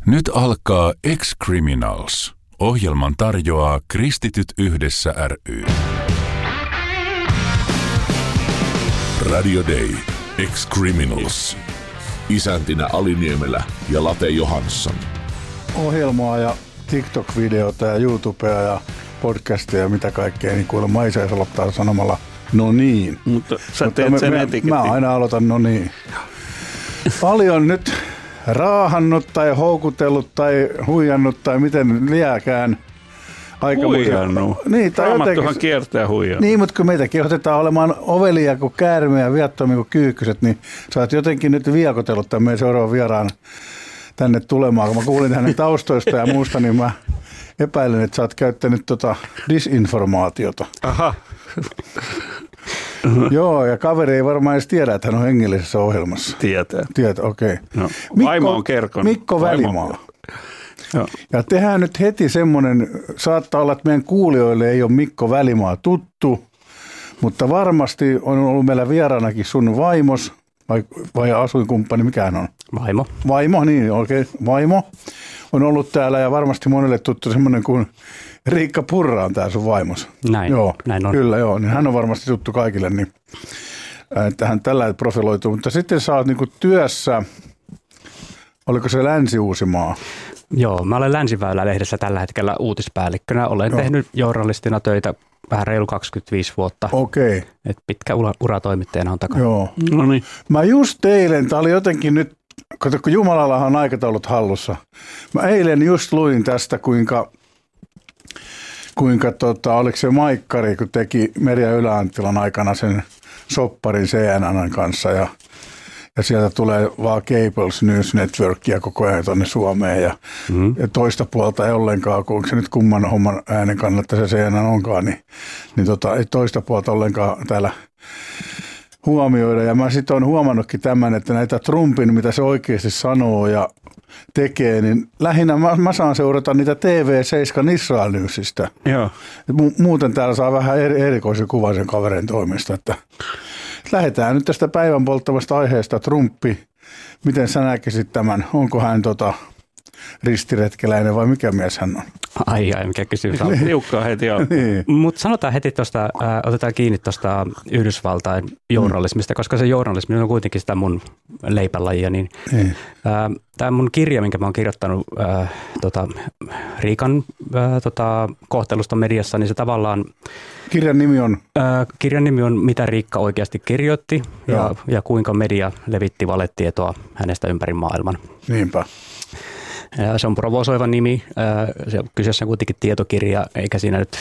Nyt alkaa Ex-Criminals. Ohjelman tarjoaa Kristityt yhdessä ry. Radio Day. Ex-Criminals. Isäntinä Ali Niemelä ja Late Johansson. Ohjelmaa ja TikTok-videota ja YouTubea ja podcastia ja mitä kaikkea, niin kuulemma ei saisi aloittaa sanomalla no niin. Mutta sä teet sen etiketin. Mä aina aloitan no niin. Paljon nyt raahannut tai houkutellut tai huijannut tai miten liääkään. Huijannut. Niin, tai Raamattuhan kiertää huijannut. Niin, mutta kun meitä kehotetaan olemaan ovelia kuin käärme ja viattomia kuin kyykkyset, niin sä oot jotenkin nyt viekotellut tämän meidän seuraavan vieraan tänne tulemaan. Kun mä kuulin hänen taustoista ja muusta, niin mä epäilen, että sä oot käyttänyt disinformaatiota. Aha. Joo, ja kaveri ei varmaan edes tiedä, että hän on hengellisessä ohjelmassa. Tietää, okei. Okay. No, vaimo on kertonut. Mikko Välimaa. Joo. Ja tehdään nyt heti semmoinen, saattaa olla, että meidän kuulijoille ei ole Mikko Välimaa tuttu, mutta varmasti on ollut meillä vieraanakin sun vaimos, vai asuinkumppani, mikä hän on? Vaimo. Vaimo, niin oikein. Vaimo on ollut täällä ja varmasti monelle tuttu semmoinen kuin Riikka Purra on tää sun vaimos. Näin, joo, näin on. Kyllä joo, niin hän on varmasti tuttu kaikille, niin että hän tällä profiloituu. Mutta sitten sä oot niinku työssä, oliko se Länsi-Uusimaa? Joo, mä olen Länsiväylä-lehdessä tällä hetkellä uutispäällikkönä. Olen tehnyt journalistina töitä vähän reilu 25 vuotta. Okei. Et pitkä ura toimittajana on takana. Joo. No niin. Mä just eilen, tää oli jotenkin nyt, kun Jumalallahan on aikataulut hallussa. Mä eilen just luin tästä, kuinka oliko se Maikkari, kun teki Merja Ylä-Anttilan aikana sen sopparin CNN:n kanssa ja sieltä tulee vaan Cables News Networkia koko ajan tuonne Suomeen ja toista puolta ei ollenkaan, kun onko se nyt kumman homman äänen kannalta se CNN onkaan, niin ei toista puolta ollenkaan täällä huomioida. Ja mä sitten olen huomannutkin tämän, että näitä Trumpin, mitä se oikeasti sanoo ja tekee, niin lähinnä mä saan seurata niitä TV7 Israel Newsistä. Joo. Muuten täällä saa vähän erikoisen kuvan sen kaverin toimista, että lähdetään nyt tästä päivän polttavasta aiheesta Trumpi. Miten sä näkisit tämän? Onko hän ristiretkeläinen vai mikä mies hän on? Ai, mikä kysymys. Tiukkaa heti on. Niin. Mutta sanotaan heti tuosta, otetaan kiinni tuosta Yhdysvaltain journalismista, koska se journalismi on kuitenkin sitä mun leipälajia. Niin, tämä mun kirja, minkä mä oon kirjoittanut Riikan kohtelusta mediassa, niin se tavallaan... Kirjan nimi on? Kirjan nimi on Mitä Riikka oikeasti kirjoitti ja kuinka media levitti valetietoa hänestä ympäri maailman. Niinpä. Se on provosoiva nimi. Se on kyseessä kuitenkin tietokirja, eikä siinä nyt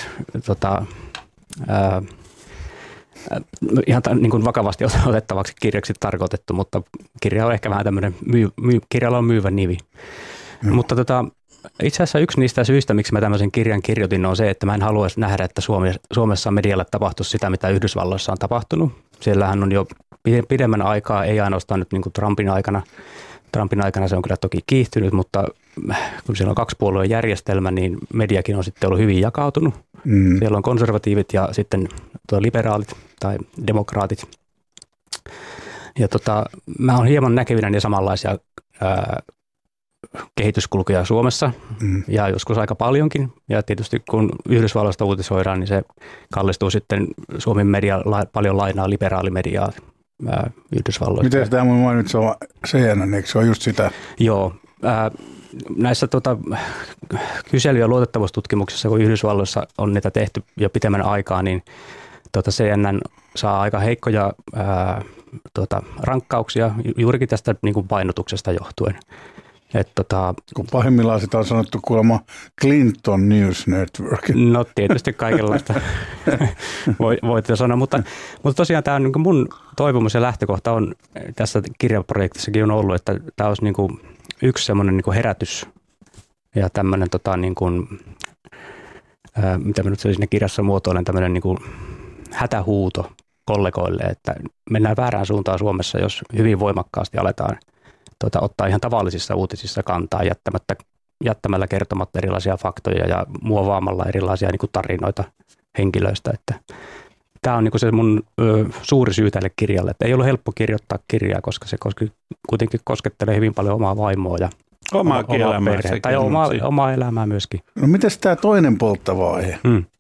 ihan niin kuin vakavasti otettavaksi kirjaksi tarkoitettu, mutta kirja on ehkä vähän tämmöinen, kirjalla on myyvä nimi. Mutta itse asiassa yksi niistä syistä, miksi mä tämmöisen kirjan kirjoitin, on se, että mä en haluaisi nähdä, että Suomessa medialle tapahtuisi sitä, mitä Yhdysvalloissa on tapahtunut. Siellähän on jo pidemmän aikaa, ei ainoastaan nyt niin kuin Trumpin aikana. Trumpin aikana se on kyllä toki kiihtynyt, mutta kun siellä on kaksipuolueen järjestelmä, niin mediakin on sitten ollut hyvin jakautunut. Siellä on konservatiivit ja sitten liberaalit tai demokraatit. Ja mä oon hieman näkevinäni samanlaisia kehityskulkuja Suomessa ja joskus aika paljonkin. Ja tietysti kun Yhdysvalloista uutisoidaan, niin se kallistuu sitten Suomen media paljon lainaa liberaalimediaa Yhdysvalloista. Miten tämä mun mainit, se on CNN, eikö se ole just sitä? Joo. Näissä kysely- ja luotettavuustutkimuksissa, kun Yhdysvalloissa on niitä tehty jo pitemmän aikaa, niin CNN saa aika heikkoja rankkauksia juurikin tästä niin kuin painotuksesta johtuen. Kun pahimmillaan sitä on sanottu kuulemma Clinton News Network. No tietysti kaikenlaista voit sanoa, mutta tosiaan tämä on niin kuin mun toivomus ja lähtökohta on tässä kirjaprojektissakin on ollut, että tämä olisi niin kuin yksi semmoinen niin kuin herätys ja tämmöinen niin kuin, mitä mä nyt siinä kirjassa muotoilen, tämmöinen niin kuin hätähuuto kollegoille, että mennään väärään suuntaan Suomessa, jos hyvin voimakkaasti aletaan ottaa ihan tavallisissa uutisissa kantaa jättämällä kertomatta erilaisia faktoja ja muovaamalla erilaisia niin kuin tarinoita henkilöistä. Että tämä on niin kuin se mun suuri syy tälle kirjalle, että ei ollut helppo kirjoittaa kirjaa, koska se kuitenkin koskettelee hyvin paljon omaa vaimoa ja Omaakin elämää. Tai omaa elämää myöskin. No mites tämä toinen polttava aihe?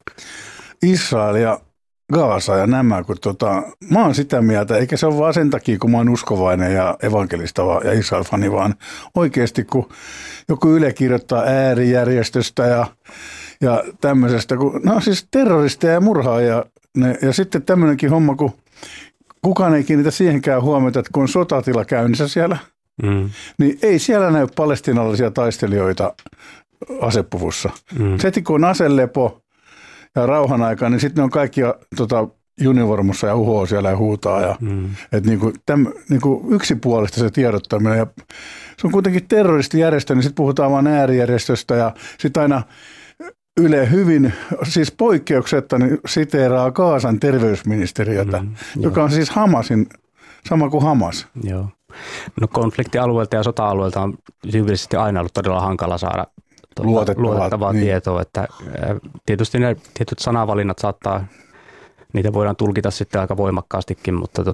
Israel ja Gaasa ja nämä, kun mä oon sitä mieltä, eikä se ole vaan sen takia, kun mä oon uskovainen ja evankelistava ja Israel-fani, vaan oikeasti, kun joku Yle kirjoittaa äärijärjestöstä ja tämmöisestä, no siis terroristeja ja murhaajia, ja sitten tämmöinenkin homma, kun kukaan ei kiinnitä siihenkään huomiota, että kun on sotatila käynnissä siellä, niin ei siellä näy palestiinalaisia taistelijoita asepuvussa. Se, kun on aselepo ja rauhan aikaa, niin sitten ne on kaikki univormussa ja uhoo siellä ja huutaa. Ja, että niinku yksipuolista se tiedottaminen. Ja se on kuitenkin terroristijärjestö, niin sitten puhutaan vain äärijärjestöstä ja sitten aina Yle hyvin, siis poikkeuksetta, niin siteeraa Gaasan terveysministeriötä, joka on siis Hamasin, sama kuin Hamas. Joo. No konfliktialueelta ja sota-alueelta on tyypillisesti aina ollut todella hankala saada luotettavaa tietoa, että tietysti ne tietyt sanavalinnat niitä voidaan tulkita sitten aika voimakkaastikin, mutta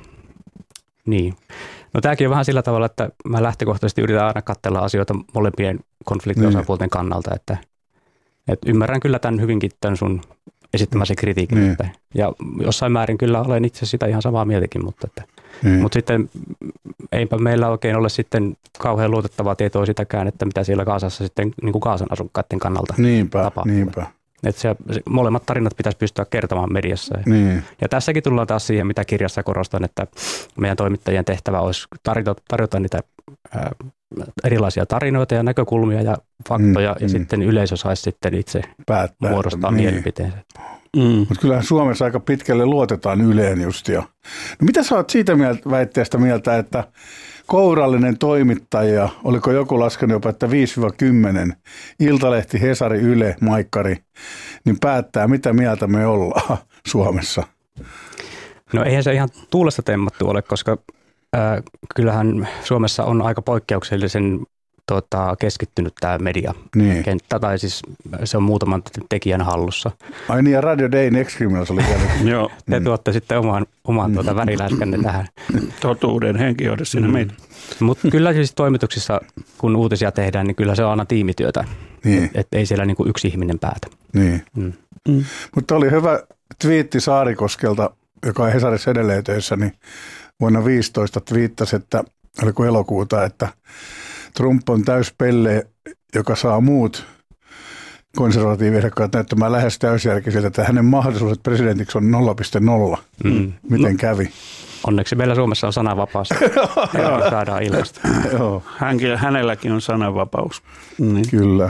niin. No tämäkin on vähän sillä tavalla, että mä lähtökohtaisesti yritän aina katsella asioita molempien konfliktiosapuolten kannalta, että ymmärrän kyllä tämän hyvinkin tämän sun esittämäsi kritiikin, ja jossain määrin kyllä olen itse sitä ihan samaa mieltäkin, mutta sitten eipä meillä oikein ole sitten kauhean luotettavaa tietoa sitäkään, että mitä siellä Gaasassa sitten niin kuin Gaasan asukkaiden kannalta tapahtuu. Niinpä. Että molemmat tarinat pitäisi pystyä kertomaan mediassa. Ja tässäkin tullaan taas siihen, mitä kirjassa korostan, että meidän toimittajien tehtävä olisi tarjota niitä erilaisia tarinoita ja näkökulmia ja faktoja, ja sitten yleisö saisi sitten itse muodostaa mielipiteensä. Mutta kyllähän Suomessa aika pitkälle luotetaan Yleen just. No mitä sä oot siitä väitteestä mieltä, että kourallinen toimittaja, oliko joku laskenut jopa, että 5-10, Iltalehti, Hesari, Yle, Maikkari, niin päättää, mitä mieltä me ollaan Suomessa? No eihän se ihan tuulesta temmattu ole, koska kyllähän Suomessa on aika poikkeuksellisen keskittynyt tämä mediakenttä, tai siis se on muutaman tekijän hallussa. Ai niin, ja Radio Dayn X-Criminals oli siellä. Joo, te tuotte sitten oman väriläiskänne tähän. Totuuden henkijohde siinä meitä. Mutta kyllä siis toimituksissa, kun uutisia tehdään, niin kyllä se on aina tiimityötä. Että ei siellä niinku yksi ihminen päätä. Mutta oli hyvä twiitti Saarikoskelta, joka on Hesarissa edelleen töissä, niin vuonna 2015 twiittasi, että oliko elokuuta, että Trump on täyspelle, joka saa muut konservatiiviehdokkaat näyttämään lähes täysjärkiseltä, että hänen mahdollisuudet presidentiksi on 0,0. Miten kävi? Onneksi meillä Suomessa on sananvapaus. Saadaan ilmasta. Hänelläkin on sananvapaus. Kyllä.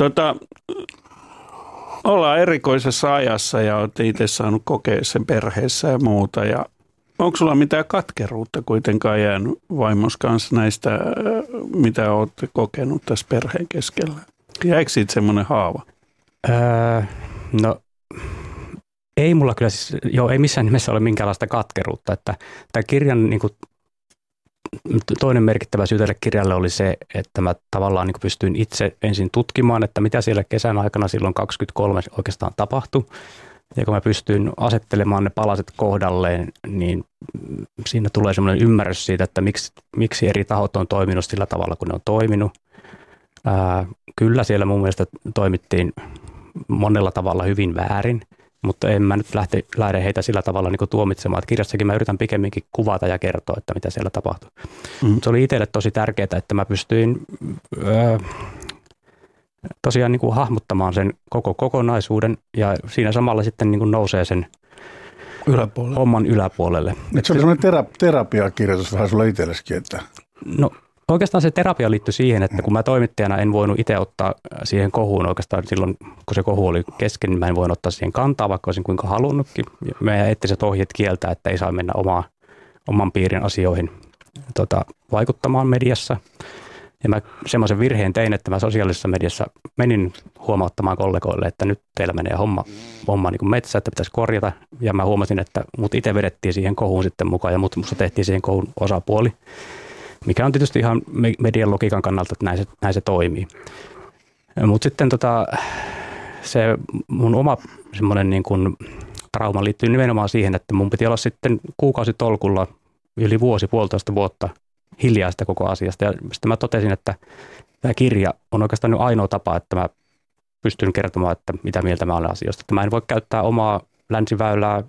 Ollaan erikoisessa ajassa ja olette itse saanut kokea sen perheessä ja muuta. Ja onko sulla mitään katkeruutta kuitenkaan jäänyt vaimos kanssa näistä, mitä olette kokenut tässä perheen keskellä? Jäikö siitä semmoinen haava? No ei mulla kyllä siis, ei missään nimessä ole minkäänlaista katkeruutta. Että tämä kirjan niin kuin, toinen merkittävä syy tälle kirjalle oli se, että mä tavallaan niin kuin pystyin itse ensin tutkimaan, että mitä siellä kesän aikana silloin 23 oikeastaan tapahtui. Ja kun mä pystyin asettelemaan ne palaset kohdalleen, niin siinä tulee semmoinen ymmärrys siitä, että miksi eri tahot on toiminut sillä tavalla, kun ne on toiminut. Kyllä siellä mun mielestä toimittiin monella tavalla hyvin väärin, mutta en mä nyt lähde heitä sillä tavalla niin kuin tuomitsemaan. Että kirjassakin mä yritän pikemminkin kuvata ja kertoa, että mitä siellä tapahtui. Mutta se oli itselle tosi tärkeää, että mä pystyin tosiaan niin kuin hahmottamaan sen koko kokonaisuuden, ja siinä samalla sitten niin kuin nousee sen homman yläpuolelle. Se oli semmoinen terapiakirjoitus vähän sulla itselleskin, että... No oikeastaan se terapia liittyi siihen, että kun mä toimittajana en voinut itse ottaa siihen kohuun oikeastaan silloin, kun se kohu oli kesken, niin mä en voinut ottaa siihen kantaa, vaikka olisin kuinka halunnutkin. Meidän eettiset ohjeet kieltää, että ei saa mennä oman piirin asioihin vaikuttamaan mediassa. Ja mä semmoisen virheen tein, että mä sosiaalisessa mediassa menin huomauttamaan kollegoille, että nyt teillä menee homma niin kuin metsä, että pitäisi korjata. Ja mä huomasin, että mut itse vedettiin siihen kohuun sitten mukaan ja musta tehtiin siihen kohun osapuoli, mikä on tietysti ihan median logiikan kannalta, että näin se toimii. Mutta sitten se mun oma semmoinen niin kuin trauma liittyy nimenomaan siihen, että mun piti olla sitten kuukausitolkulla yli puolitoista vuotta hiljaista koko asiasta. Ja sitten mä totesin, että tämä kirja on oikeastaan nyt ainoa tapa, että mä pystyn kertomaan, että mitä mieltä mä olen asioista. Että mä en voi käyttää omaa länsiväylää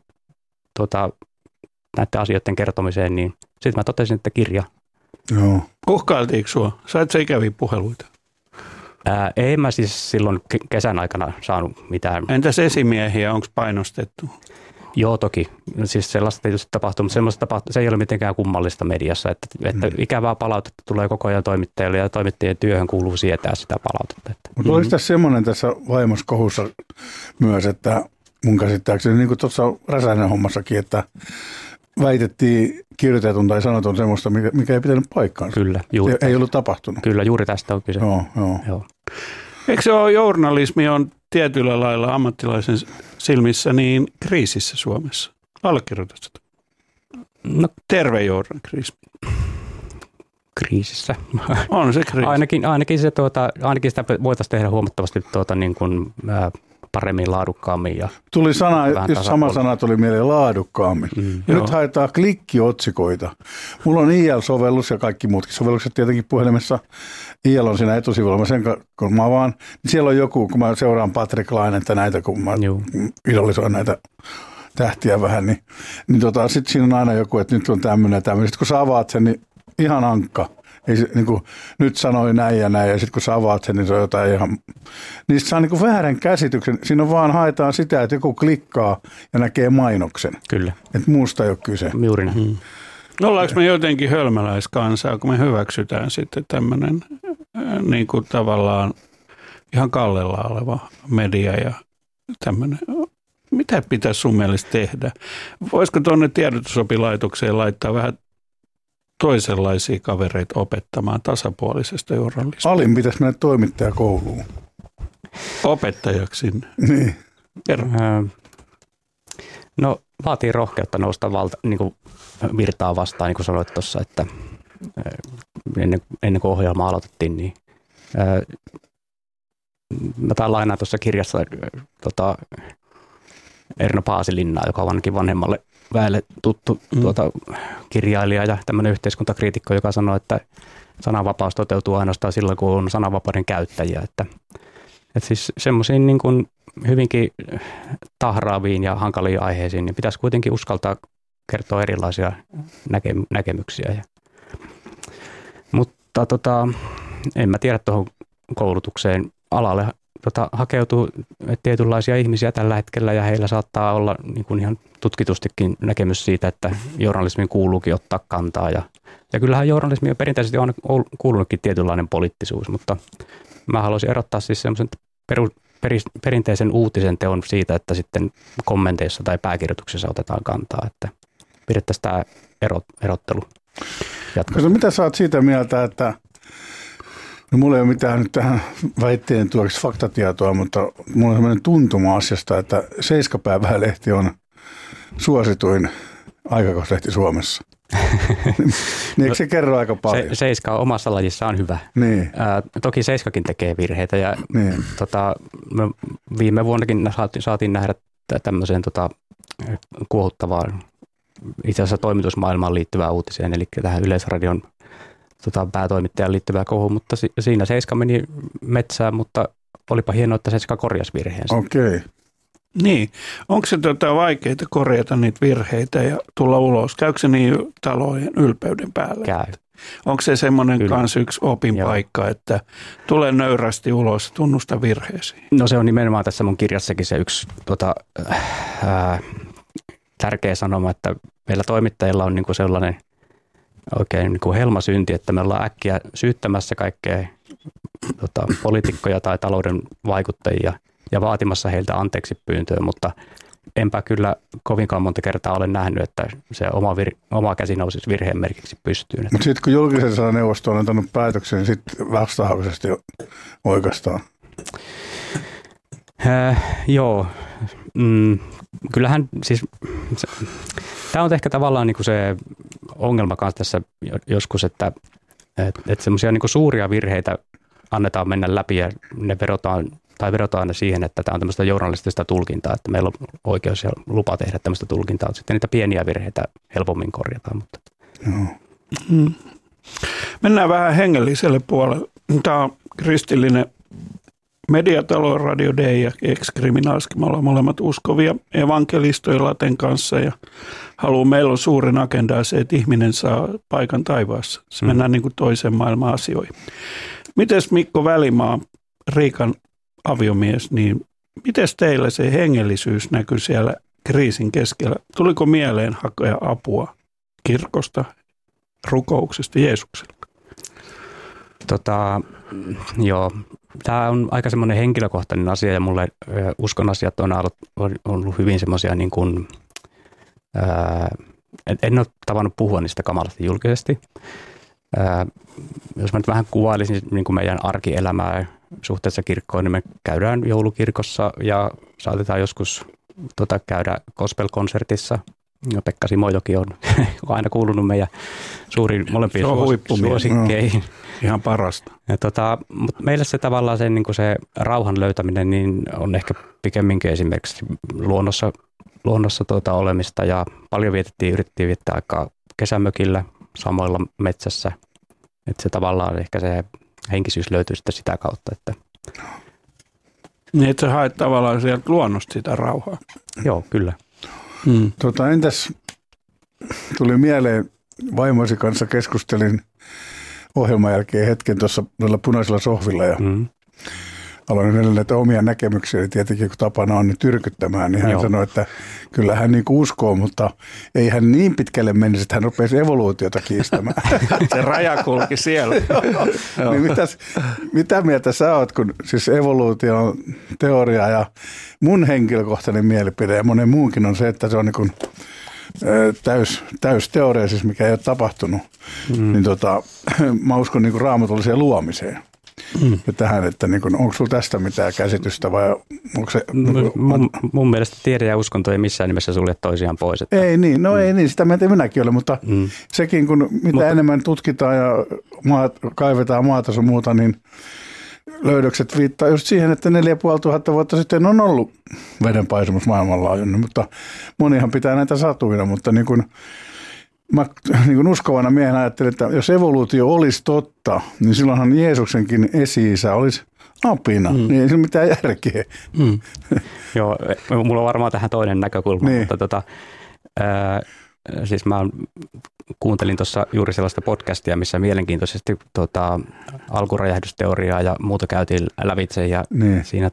näiden asioiden kertomiseen, niin sitten mä totesin, että kirja. Joo. Uhkailtiinko sua? Sait sä ikäviä puheluita? Ei mä siis silloin kesän aikana saanut mitään. Entäs esimiehiä, onko painostettu? Joo, toki. Siis sellaista tietysti tapahtuu, mutta se ei ole mitenkään kummallista mediassa, että ikävää palautetta tulee koko ajan toimittajille ja toimittajien työhön kuuluu sietää sitä palautetta. Mutta olisi tässä semmoinen tässä vaimoskohussa myös, että mun käsittääkseni, niin kuin tuossa Räsänen hommassakin, että väitettiin kirjoitetun tai sanotun semmoista, mikä ei pitänyt paikkaansa. Kyllä, juuri. Ei ollut tapahtunut. Kyllä, juuri tästä on kyse. Joo. Eikö se ole, journalismi on tietyllä lailla ammattilaisen silmissä niin kriisissä Suomessa? Allekirjoitatko? No, terve journalismi. Kriisissä. On se kriisi. Ainakin sitä voitaisiin tehdä huomattavasti niin kuin, paremmin, laadukkaammin. Ja tuli sana, just sama sana tuli mieleen, laadukkaammin. Ja nyt haetaan klikkiotsikoita. Mulla on IL-sovellus ja kaikki muutkin sovellukset tietenkin puhelimessa. IL on siinä etusivulla. Kun mä vaan, niin siellä on joku, kun mä seuraan Patrick Lainetta näitä, kun mä idolisoin näitä tähtiä vähän, niin sitten siinä on aina joku, että nyt on tämmöinen ja tämmöinen. Sitten kun sä avaat sen, niin ihan ankka. Ei se, niin kuin, nyt sanoi näin ja näin, ja sitten kun sä avaat sen, niin se on jotain ihan. Niistä saa niin kuin väärän käsityksen. Siinä vaan haetaan sitä, että joku klikkaa ja näkee mainoksen. Kyllä. Että muusta ei ole kyse. Juuri näin. Ollaanko me jotenkin hölmäläiskansaa, kun me hyväksytään sitten tämmöinen niin kuin tavallaan ihan kallella oleva media ja tämmöinen. Mitä pitäisi sun mielestä tehdä? Voisiko tuonne tiedotusopilaitokseen laittaa vähän toisenlaisia kavereita opettamaan tasapuolisesta journalismista? Alin pitäisi mennä toimittajakouluun. Opettajaksi sinne? Niin. No vaatii rohkeutta nousta niin kuin virtaa vastaan, niin kuin sanoit tuossa, että ennen kuin ohjelma aloitettiin, niin mä lainaan tuossa kirjassa Erno Paasilinnaa, joka on ainakin vanhemmalle väelle tuttu kirjailija ja tämmöinen yhteiskuntakriitikko, joka sanoo, että sananvapaus toteutuu ainoastaan silloin, kun on sananvapauden käyttäjiä. Että siis semmoisiin niin kuin hyvinkin tahraaviin ja hankaliin aiheisiin niin pitäisi kuitenkin uskaltaa kertoa erilaisia näkemyksiä. Mutta en mä tiedä tuohon koulutukseen alalle hakeutuu tietynlaisia ihmisiä tällä hetkellä ja heillä saattaa olla niin kuin ihan tutkitustikin näkemys siitä, että journalismin kuuluukin ottaa kantaa. Ja kyllähän journalismi on perinteisesti on kuulunutkin tietynlainen poliittisuus, mutta mä haluaisin erottaa siis semmoisen perinteisen uutisen teon siitä, että sitten kommenteissa tai pääkirjoituksessa otetaan kantaa, että pidettäisiin tämä erottelu jatkossa. Mitä sä oot siitä mieltä, että no mulla ei ole mitään nyt tähän väitteen tuoksi faktatietoa, mutta mulla on sellainen tuntuma asiasta, että Seiskapäivälehti on suosituin aikakauslehti Suomessa. Niin eikö se kerro aika paljon? Seiska omassa lajissaan hyvä. Niin. Toki Seiskakin tekee virheitä ja niin. Me viime vuonnakin saatiin nähdä tämmöiseen kuohuttavaan itse asiassa toimitusmaailmaan liittyvää uutiseen, eli tähän Yleisradion päätoimittajan liittyvää kohu, mutta siinä Seiska meni metsään, mutta olipa hienoa, että Seiska korjasi virheensä. Okei. Niin. Onko se vaikeaa korjata niitä virheitä ja tulla ulos? Käykö se niin talojen ylpeyden päälle? Käy. Onko se semmoinen kans yksi opinpaikka, että tule nöyrästi ulos, tunnusta virheesi? No se on nimenomaan tässä mun kirjassakin se yksi tärkeä sanoma, että meillä toimittajilla on niinku sellainen oikein niinku helmasynti, että me ollaan äkkiä syyttämässä kaikkea poliitikkoja tai talouden vaikuttajia ja vaatimassa heiltä anteeksi pyyntöä, mutta enpä kyllä kovinkaan monta kertaa ole nähnyt, että se oma käsi nousisi virheen merkiksi pystyyn. Mutta sitten kun julkisen sanan neuvosto on antanut päätöksen, niin sitten vastahakoisesti oikaistaan. Joo. Kyllähän siis, tämä on ehkä tavallaan niinku se ongelma kanssa tässä joskus, että semmoisia niinku suuria virheitä annetaan mennä läpi ja ne verotaan aina siihen, että tämä on tämmöistä journalistista tulkintaa, että meillä on oikeus ja lupa tehdä tämmöistä tulkintaa. Sitten niitä pieniä virheitä helpommin korjataan. Mutta. Mennään vähän hengelliselle puolelle. Tämä on kristillinen mediatalo Radio Day ja Ex-Criminalskin. Me ollaan molemmat uskovia evankelistoja Laten kanssa ja meillä on suurin agenda se, että ihminen saa paikan taivaassa. Se mennään niin kuin toiseen maailman asioihin. Mites Mikko Välimaa, Riikan aviomies, niin mites teillä se hengellisyys näkyy siellä kriisin keskellä? Tuliko mieleen hakea apua kirkosta, rukouksesta, Jeesukselta? Joo, tämä on aika semmoinen henkilökohtainen asia ja mulle uskon asiat on ollut hyvin semmoisia niin kuin, en ole tavannut puhua niistä kamalasti julkisesti. Jos mä nyt vähän kuvailisin niin kuin meidän arkielämää suhteessa kirkkoon, niin me käydään joulukirkossa ja saatetaan joskus käydä gospel-konsertissa. Ja Pekka Simojoki on aina kuulunut meidän suuriin molempien suosikkeihin. Ihan parasta. Mutta meille se tavallaan se, niin se rauhan löytäminen niin on ehkä pikemminkin esimerkiksi luonnossa olemista ja paljon yritettiin viettää aikaa kesämökillä samoilla metsässä. Että se tavallaan ehkä se henkisyys löytyy sitten sitä kautta. Että niin, että sä haet tavallaan sieltä luonnosta sitä rauhaa. Joo, kyllä. Entäs tuli mieleen, vaimoisi kanssa keskustelin ohjelman jälkeen hetken tuossa noilla punaisilla sohvilla ja aloin hänelle näitä omia näkemyksiä, tietenkin kun tapana on niin tyrkyttämään, niin hän sanoi, että kyllä hän niin uskoo, mutta ei hän niin pitkälle menisi, että hän rupesi evoluutiota kiistämään. Se raja kulki siellä. Niin mitä mieltä sä oot, kun siis evoluutio on teoria ja mun henkilökohtainen mielipide ja monen muunkin on se, että se on niin kuin täys teoria, siis mikä ei ole tapahtunut. Niin mä uskon niin kuin raamatulliseen luomiseen. Ja tähän, että niin kun, onko sulla tästä mitään käsitystä vai onko se mun mielestä tiede ja uskonto ei missään nimessä sulje toisiaan pois. Että ei niin, sitä minäkin olen, mutta sekin kun enemmän tutkitaan ja kaivetaan maata sun muuta, niin löydökset viittaa just siihen, että 4500 vuotta sitten on ollut vedenpaisumus maailmanlaajuinen, mutta monihan pitää näitä satuina, mutta niin kun mä niin kuin uskovana miehen ajattelin, että jos evoluutio olisi totta, niin silloinhan Jeesuksenkin esi-isä olisi apina. Niin ei sillä mitään järkeä. Joo, mulla on varmaan tähän toinen näkökulma, niin. Mutta siis mä kuuntelin tuossa juuri sellaista podcastia, missä mielenkiintoisesti alkuräjähdysteoriaa ja muuta käytiin lävitse ja niin. Siinä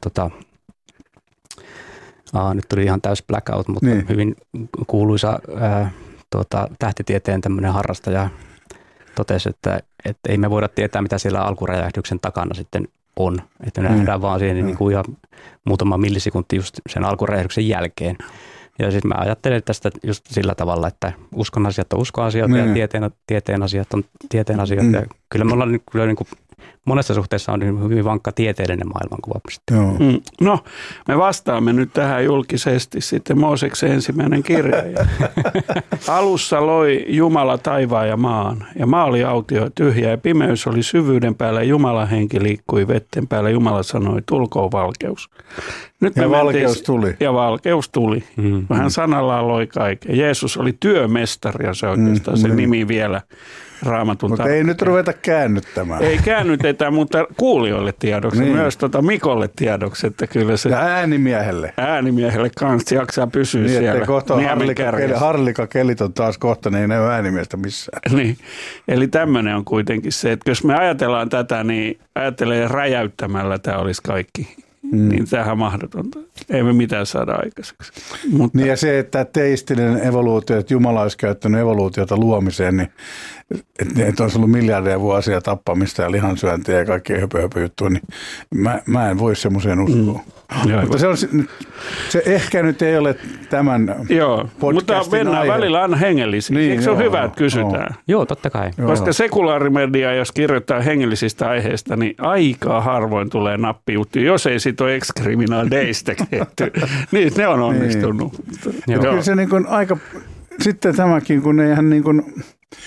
nyt tuli ihan täys blackout, mutta niin. Hyvin kuuluisa tähtitieteen tämmöinen harrastaja totesi, että ei me voida tietää, mitä siellä alkuräjähdyksen takana sitten on. Että me nähdään vaan siihen niin kuin ihan muutama millisekunti just sen alkuräjähdyksen jälkeen. Ja sitten mä ajattelen tästä just sillä tavalla, että uskon asiat on uskon asioita ja tieteen asiat on tieteen asioita. Ja kyllä me ollaan niin kuin monessa suhteessa on hyvin vankka tieteellinen maailmankuva. No, me vastaamme nyt tähän julkisesti sitten Mooseksen ensimmäinen kirja. Alussa loi Jumala taivaan ja maan. Ja maa oli autio ja tyhjä ja pimeys oli syvyyden päällä. Jumalan henki liikkui vetten päällä. Jumala sanoi, tulkoon valkeus. Nyt ja valkeus tuli. Ja valkeus tuli. Hän sanallaan loi kaiken. Jeesus oli työmestari ja se oikeastaan se nimi vielä. Raamatun mutta ei nyt ruveta käännyttämään. Ei käännytetä, mutta kuulijoille tiedoksi. Niin. Myös Mikolle tiedoksi, että kyllä se. Ja äänimiehelle. Äänimiehelle kanssa jaksaa pysyä niin, siellä. Kohta harlikakelit on taas kohta, niin ei näy äänimiestä missään. Niin. Eli tämmöinen on kuitenkin se, että jos me ajatellaan tätä, niin ajattelee räjäyttämällä tämä olisi kaikki. Niin tämähän on mahdotonta. Ei me mitään saada aikaiseksi. Mutta niin ja se, että teistinen evoluutio, että Jumala olisi käyttänyt evoluutiota luomiseen, niin että olisi ollut miljardeja vuosia tappamista ja lihansyöntiä ja kaikkea höpö-juttua, niin mä en voi semmoiseen uskoa. Mutta se ehkä nyt ei ole tämän mutta mennään aihe. Välillä aina hengellisiksi. Niin, eikö se ole hyvä, että kysytään? Joo, totta kai. Koska sekulaarimedia, jos kirjoittaa hengellisistä aiheista, niin aika harvoin tulee nappijuttuja, jos ei sit ole Ex-Criminal Daystä tehty. Niin, ne on onnistunut. Kyllä se niin kuin aika, sitten tämäkin, kun eihän niin kuin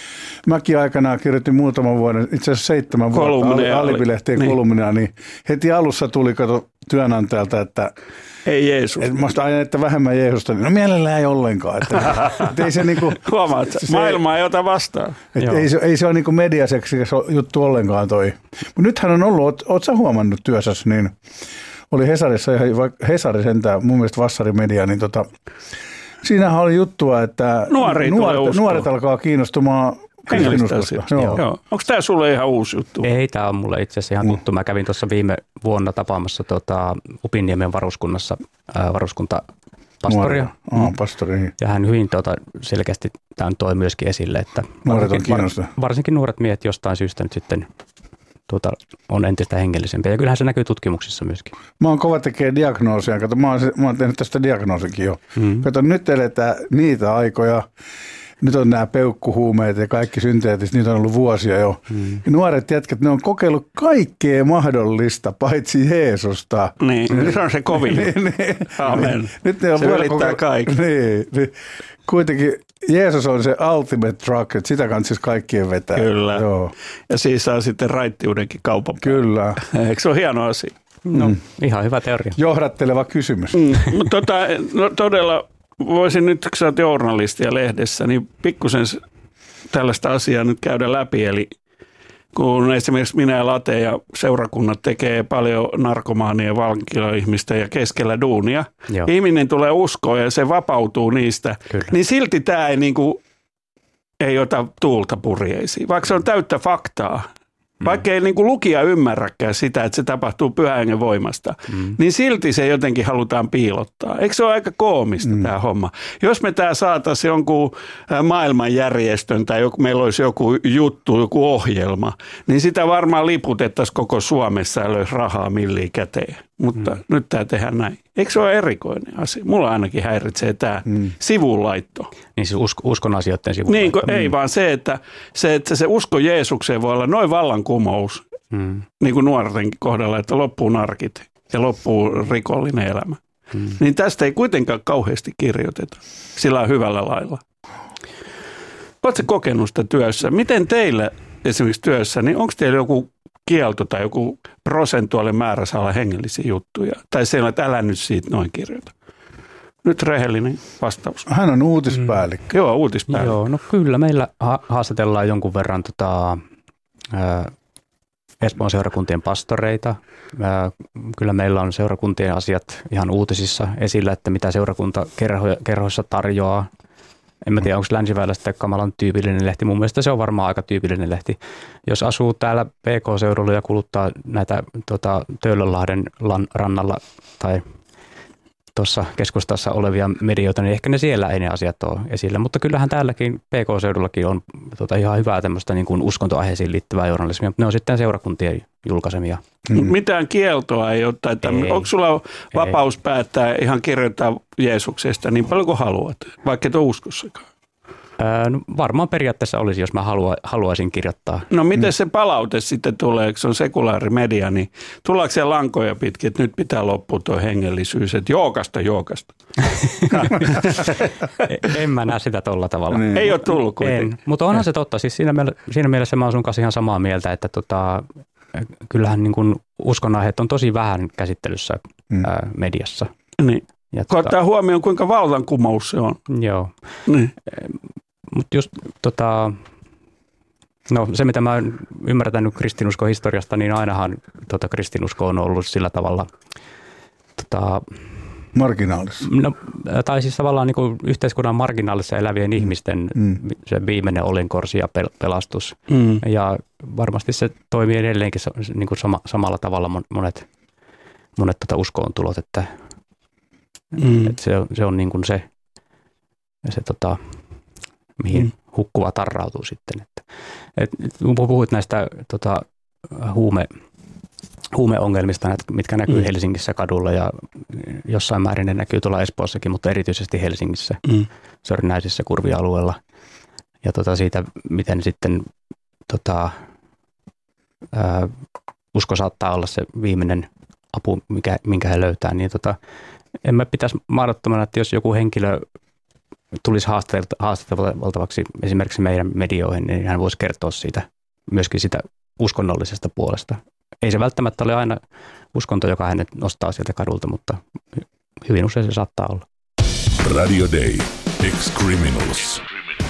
Mäkin aikanaan kirjoitin muutaman vuoden, itse asiassa 7 vuotta Alibi-lehteen kolumnia, niin heti alussa tuli työnantajalta, että ei Jeesus. Mä aina, että vähemmän Jeesusta, niin no mielellään ei ollenkaan. Että ei se niinku, huomaat, maailma ei ota vastaan. Ei se ole niinku mediaseksikäs juttu ollenkaan toi. Mutta nythän on ollut, oot sä huomannut työssäsi, niin oli Hesarissa, Hesari sentään, mun mielestä Vassarimedia, niin siinähän oli juttua, että nuoret alkaa kiinnostumaan kristinuskosta. Joo. Onko tämä sulle ihan uusi juttu? Ei, tämä on mulle itse asiassa ihan tuttu. Mä kävin tuossa viime vuonna tapaamassa Upinniemen varuskunnassa varuskuntapastoria. Pastori. Ja hän hyvin selkeästi tämän toi myöskin esille, että nuoret on kiinnostuneet. Varsinkin nuoret miehet jostain syystä nyt sitten on entistä hengellisempiä. Ja kyllähän se näkyy tutkimuksissa myöskin. Mä oon kova tekemään diagnoosia. Kato, mä oon tehnyt tästä diagnoosikin jo. Kato, nyt eletään niitä aikoja. Nyt on nämä peukkuhuumeet ja kaikki synteettiset, niitä on ollut vuosia jo. Nuoret jätkät, ne on kokeillut kaikkea mahdollista, paitsi Jeesusta. Niin, se on se kovin. Amen. Nyt ne on se ylittää kaikki. Niin. Kuitenkin Jeesus on se ultimate drug, että sitä kanssa siis kaikkien vetää. Kyllä. Joo. Ja siis saa sitten raittiudenkin kaupan. Kyllä. Eikö se ole hieno asia? No, ihan hyvä teoria. Johdatteleva kysymys. Mutta todella voisin nyt, kun sä oot journalistia lehdessä, niin pikkusen tällaista asiaa nyt käydä läpi. Eli kun esimerkiksi minä ja Late ja seurakunnat tekee paljon narkomaania ja vankilaihmistä ja keskellä duunia, ihminen tulee uskoon ja se vapautuu niistä, niin silti tämä ei ota tuulta purjeisiin, vaikka se on täyttä faktaa. Vaikka ei lukija ymmärräkään sitä, että se tapahtuu Pyhän Hengen voimasta, niin silti se jotenkin halutaan piilottaa. Eikö se ole aika koomista tämä homma? Jos me tämä saataisiin jonkun maailmanjärjestön tai meillä olisi joku juttu, joku ohjelma, niin sitä varmaan liputettaisiin koko Suomessa ja löisi rahaa milliin käteen. Mutta nyt tämä tehdään näin. Eikö se ole erikoinen asia? Mulla ainakin häiritsee tämä sivulaitto. Niin se uskon asioiden sivulaitto. Niin, ei vaan se, että se usko Jeesukseen voi olla noin vallankumous, niin kuin nuortenkin kohdalla, että loppuu narkit ja loppuu rikollinen elämä. Niin tästä ei kuitenkaan kauheasti kirjoiteta sillä hyvällä lailla. Oletko kokenut sitä työssä? Miten teillä esimerkiksi työssä, niin onko teillä joku kielto tai joku prosentuaalinen määrä saa olla hengellisiä juttuja? Tai se on, että älä nyt siitä noin kirjoita. Nyt rehellinen vastaus. Hän on uutispäällikkö. Joo, uutispäällikkö. Joo, no kyllä meillä haastatellaan jonkun verran Espoon seurakuntien pastoreita. Kyllä meillä on seurakuntien asiat ihan uutisissa esillä, että mitä seurakunta kerhoissa tarjoaa. En mä tiedä, onko Länsiväylä sitten kamalan tyypillinen lehti. Mun mielestä se on varmaan aika tyypillinen lehti. Jos asuu täällä PK-seudulla ja kuluttaa näitä Töölönlahden rannalla tai tuossa keskustassa olevia medioita, niin ehkä ne siellä ei ne asiat ole esillä. Mutta kyllähän täälläkin PK-seudullakin on ihan hyvää tämmöistä niin kuin uskontoaiheisiin liittyvää journalismia. Ne on sitten seurakuntien julkaisemia. Mitään kieltoa ei ole. Onko sulla vapaus päättää ihan kirjoittaa Jeesuksesta niin paljon kuin haluat, vaikka et ole uskossakaan? No, varmaan periaatteessa olisi, jos mä haluaisin kirjoittaa. No miten se palaute sitten tulee, kun se on sekulaari media, niin tuleeko siellä lankoja pitkin, että nyt pitää loppua tuo hengellisyys, että jookasta. En mä näe sitä tolla tavalla. Niin. Ei ole tullut kuitenkin. Mutta onhan se totta. Siis siinä mielessä mä oon sun kanssa ihan samaa mieltä, että kyllähän niin kuin uskonaiheet on tosi vähän käsittelyssä mediassa. Niin. Koettaa huomioon, kuinka vallankumous se on. Joo. Niin. Mutta just no se, mitä mä oon ymmärtänyt kristinuskon historiasta, niin ainahan kristinusko on ollut sillä tavalla marginaalissa. No, tai siis tavallaan niin kuin yhteiskunnan marginaalissa elävien ihmisten se viimeinen olinkorsi ja pelastus. Ja varmasti se toimii edelleenkin niin kuin samalla tavalla monet uskoon tulot, että se on niin kuin se mihin hukkuva tarrautuu sitten. Kun puhuit näistä huumeongelmista, mitkä näkyy Helsingissä kadulla ja jossain määrin ne näkyy tuolla Espoossakin, mutta erityisesti Helsingissä, Sörnäisissä kurvialueella. Ja siitä, miten sitten usko saattaa olla se viimeinen apu, minkä he löytää, niin en mä pitäisi mahdottomana, että jos joku henkilö tulisi haastateltavaksi esimerkiksi meidän medioihin, niin hän voisi kertoa siitä myöskin sitä uskonnollisesta puolesta. Ei se välttämättä ole aina uskonto, joka hänet nostaa sieltä kadulta, mutta hyvin usein se saattaa olla. Radio Day. Ex-Criminals.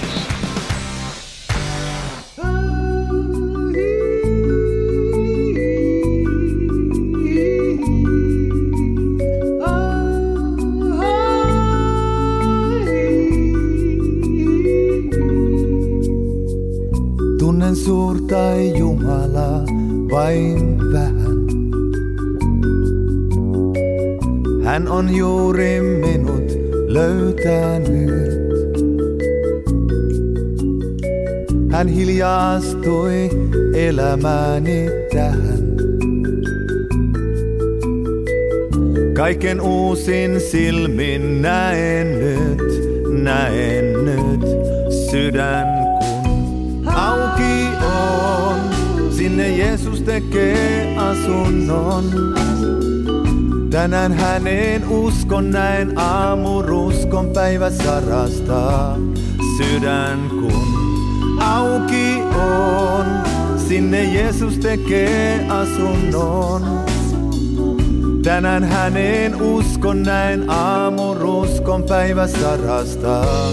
Tunnen suurta Jumalaa vain vähän. Hän on juuri minut löytänyt. Hän hiljaastui elämäni tähän. Kaiken uusin silmin näen nyt sydän kun auki on. Sinne Jeesus tekee asunnon. Tänään häneen uskon näin aamuruskon päivä sarastaa. Sydän kun auki on, sinne Jeesus tekee asunnon. Tänään häneen uskon näin aamuruskon päivä sarastaa.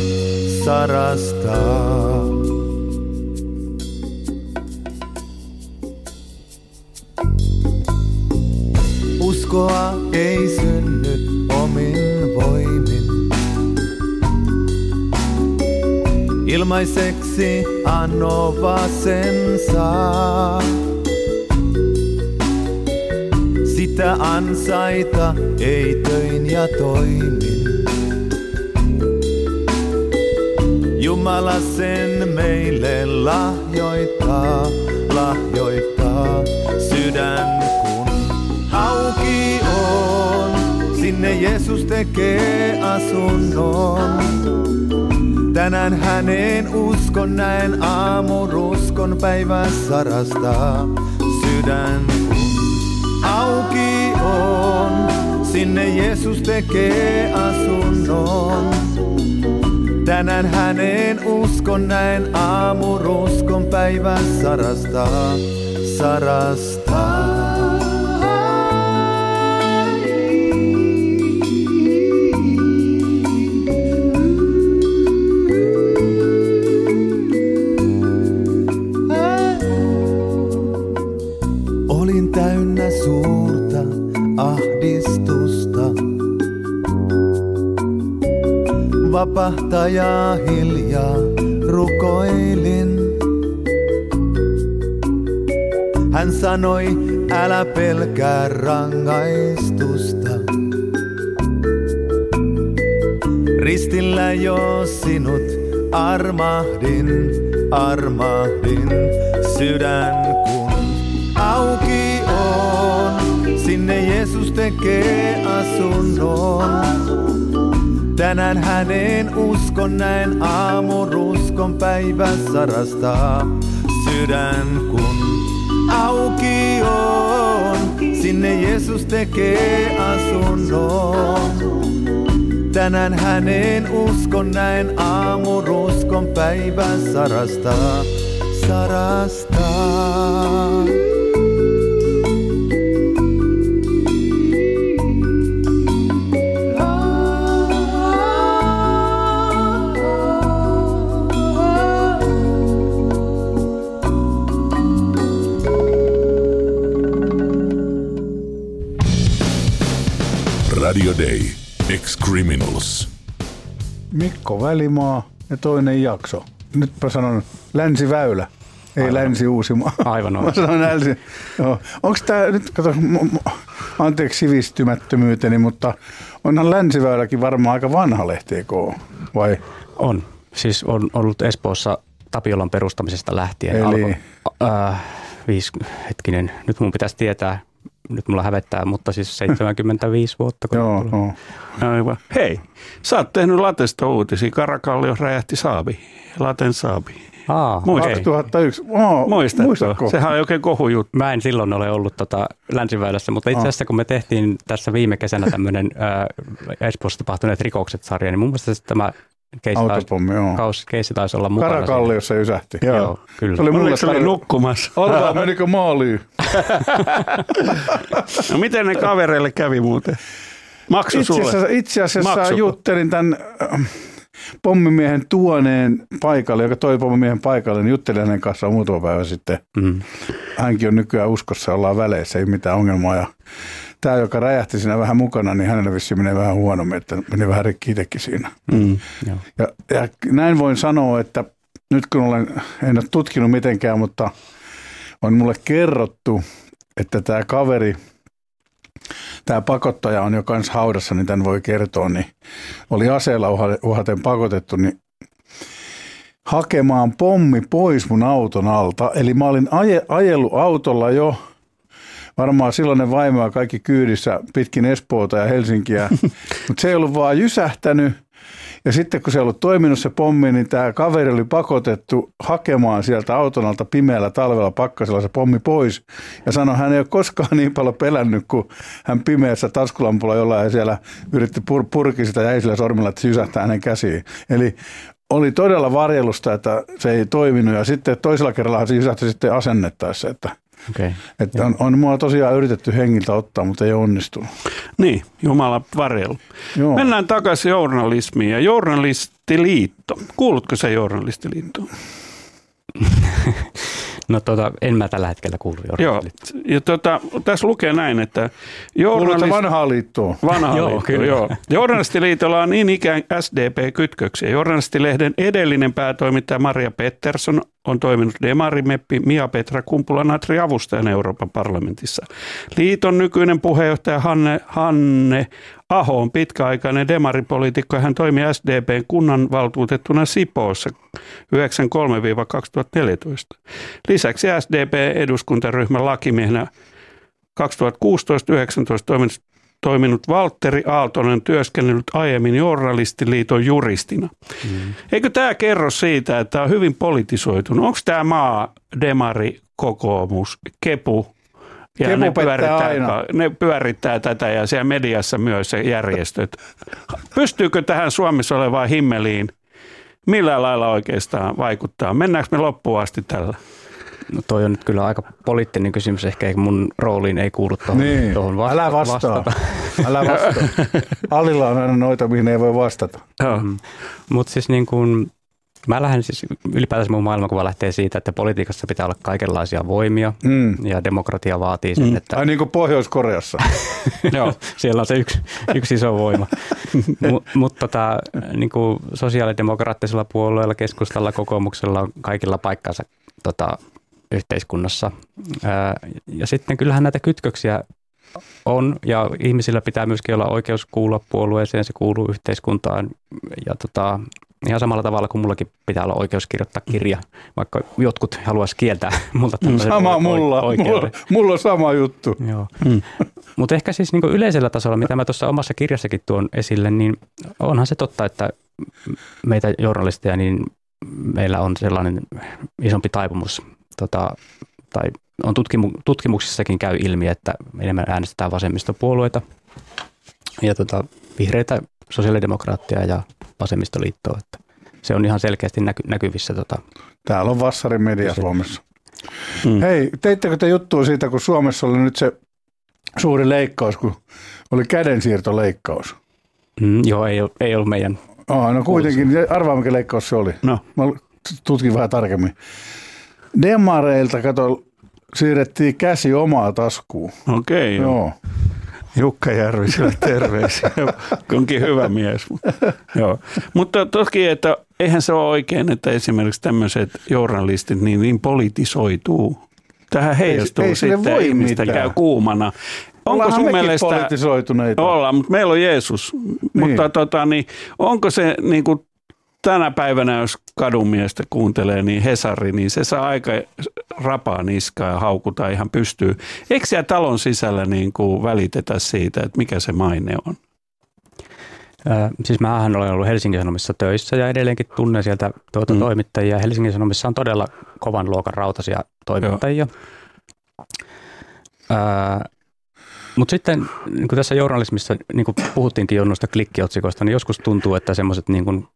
Uskoa ei synny omin voimin. Ilmaiseksi anova sen saa. Sitä ansaita ei töin ja toimin. Jumala sen meille lahjoittaa. Sydän kun auki on, sinne Jeesus tekee asunnon. Tänään häneen uskon näin aamuruskon päivä sarastaa. Sydän kun auki on, sinne Jeesus tekee asunnon. Tänään häneen uskon näin aamuruskon päivä sarastaa. Olin täynnä suurta ahdistusta. Vapahtajaa hiljaa rukoilin. Hän sanoi, älä pelkää rangaistusta. Ristillä jo sinut armahdin. Sydän kun auki on, sinne Jeesus tekee asunnon. Tänään häneen uskon näin aamuruskon päivä sarastaa. Sydän kun auki on, sinne Jeesus tekee asunnon. Tänään häneen uskon näin aamuruskon päivä sarastaa. Radio Day. Ex-Criminals. Mikko Välimaa ja toinen jakso. Nytpä sanon Länsiväylä, ei aivan. Länsi-Uusimaa. Aivan on. Mä sanon Länsi. Onko tämä nyt, kato, anteeksi sivistymättömyyteni, mutta onhan Länsiväyläkin varmaan aika vanha lehti, eikö ole? Vai? On. Siis on ollut Espoossa Tapiolan perustamisesta lähtien. Eli? Nyt mun pitäisi tietää. Nyt mulla hävettää, mutta siis 75 vuotta. Joo. Aivan. Hei, sä oot tehnyt Latesta uutisia. Karakallio räjähti Saabi. Laten Saabi. 2001. Muistatko? Sehän on oikein kohujuttu. Mä en silloin ole ollut Länsiväylässä, mutta itse asiassa kun me tehtiin tässä viime kesänä tämmöinen Espoossa tapahtuneet rikokset -sarja, niin mun mielestä tämä Autopommi, joo. Keissi taisi olla mukana. Karakalliossa jysähti. Joo, kyllä. Se oli nukkumassa. Olkaa, menikö maaliin? No miten ne kavereille kävi muuten? Maksu sulle? Itse asiassa Maksuko? juttelin tämän pommimiehen tuoneen paikalle, joka toi pommimiehen paikalle, niin juttelin hänen kanssaan muutama päivä sitten. Hänkin on nykyään uskossa, ollaan väleissä, ei mitään ongelmaa. Ja tämä, joka räjähti siinä vähän mukana, niin hänelle vissiin menee vähän huonommin, että meni vähän rikki itsekin siinä. Ja näin voin sanoa, että nyt kun en ole tutkinut mitenkään, mutta on mulle kerrottu, että tämä kaveri, tämä pakottaja on jo kans haudassa, niin tämän voi kertoa, niin oli aseella uhaten pakotettu, niin hakemaan pommi pois mun auton alta. Eli mä olin ajellut autolla jo, varmaan silloinen vaimo ja kaikki kyydissä pitkin Espoota ja Helsinkiä, mutta se ei ollut vaan jysähtänyt. Ja sitten kun se ei ollut toiminut se pommi, niin tämä kaveri oli pakotettu hakemaan sieltä auton alta pimeällä talvella pakkasella se pommi pois. Ja sanoi, hän ei ole koskaan niin paljon pelännyt, kun hän pimeässä taskulampulla jollain ja siellä yritti purki sitä jäisillä sormilla, että se jysähtää hänen käsiin. Eli oli todella varjelusta, että se ei toiminut ja sitten toisella kerralla se jysähti sitten asennettaessa, että että on mua tosiaan yritetty hengiltä ottaa, mutta ei onnistunut. Niin, Jumala varjelu. Joo. Mennään takaisin journalismiin ja Journalistiliitto. Kuulutko sä Journalistiliittoon? No en mä tällä hetkellä kuulu Journalistiliittoon. Joo, ja tässä lukee näin, että Kuulutko vanhaa liittoon? Vanhaa liittoon, joo. Journalistiliitolla on niin ikään SDP-kytköksiä. Journalistilehden edellinen päätoimittaja Maria Pettersson on toiminut demarimeppi Mia-Petra Kumpula-Natri avustajana Euroopan parlamentissa. Liiton nykyinen puheenjohtaja Hanne Aho on pitkäaikainen demaripoliitikko ja hän toimi SDPn kunnanvaltuutettuna Sipoossa 1993-2014. Lisäksi SDP-eduskuntaryhmän lakimiehenä 2016-2019 toiminut Valtteri Aaltonen työskennellyt aiemmin Journalistiliiton juristina. Eikö tämä kerro siitä, että on hyvin politisoitunut? Onko tämä maa, demari, kokoomus, kepu? Ja ne pyörittää tätä ja siellä mediassa myös se järjestöt. Pystyykö tähän Suomessa olevaan himmeliin millä lailla oikeastaan vaikuttaa? Mennäänkö me loppuun asti tällä? No toi on nyt kyllä aika poliittinen kysymys, ehkä mun rooliin ei kuulu tuohon vastata. Älä vastaa. Alilla on aina noita, mihin ei voi vastata. Mutta siis niin kuin, mä lähden siis ylipäätänsä mun maailmankuva lähtee siitä, että politiikassa pitää olla kaikenlaisia voimia ja demokratia vaatii sen, että... Ai niin kuin Pohjois-Koreassa. Joo, siellä on se yksi iso voima. Mutta niin kuin sosiaalidemokraattisella puolueella, keskustalla, kokoomuksella on kaikilla paikkansa yhteiskunnassa. Ja sitten kyllähän näitä kytköksiä on ja ihmisillä pitää myöskin olla oikeus kuulua puolueeseen, se kuuluu yhteiskuntaan ja ihan samalla tavalla kuin mullakin pitää olla oikeus kirjoittaa kirja, vaikka jotkut haluaisi kieltää multa tämmöisen oikeuden. Mulla on sama juttu. Mutta ehkä siis niin kuin yleisellä tasolla, mitä mä tuossa omassa kirjassakin tuon esille, niin onhan se totta, että meitä journalisteja, niin meillä on sellainen isompi taipumus, tai on tutkimuksissakin käy ilmi, että enemmän äänestetään vasemmistopuolueita ja vihreitä, sosiaalidemokraattia ja vasemmistoliittoa. Että se on ihan selkeästi näkyvissä. Täällä on vassarin media Suomessa. Hei, teittekö te juttua siitä, kun Suomessa oli nyt se suuri leikkaus, kun oli kädensiirtoleikkaus? Joo, ei ollut meidän. No kuitenkin, arvaa mikä leikkaus se oli. No. Mä tutkin vähän tarkemmin. Demareilta, siirrettiin käsi omaa taskuun. Okei, joo. Jukka Järviselle terveisiä. Onkin hyvä mies. Mutta toki, että eihän se ole oikein, että esimerkiksi tämmöiset journalistit niin politisoituu. Tähän heijastuu ei sitten ihmistä käy kuumana. Onko sun mielestä politisoituneita? Ollaan, mutta meillä on Jeesus. Niin. Mutta onko se niin kuin tänä päivänä, jos kadunmiestä kuuntelee, niin Hesari, niin se saa aika rapaa niskaa ja haukutaan ihan pystyy. Eikö siellä talon sisällä niin kuin välitetä siitä, että mikä se maine on? Siis mähän olen ollut Helsingin Sanomissa töissä ja edelleenkin tunnen sieltä toimittajia. Helsingin Sanomissa on todella kovan luokan rautaisia toimittajia. Mutta sitten niin kuin tässä journalismissa, niin kuin puhuttiinkin jo noista klikkiotsikoista, niin joskus tuntuu, että semmoiset niin kuin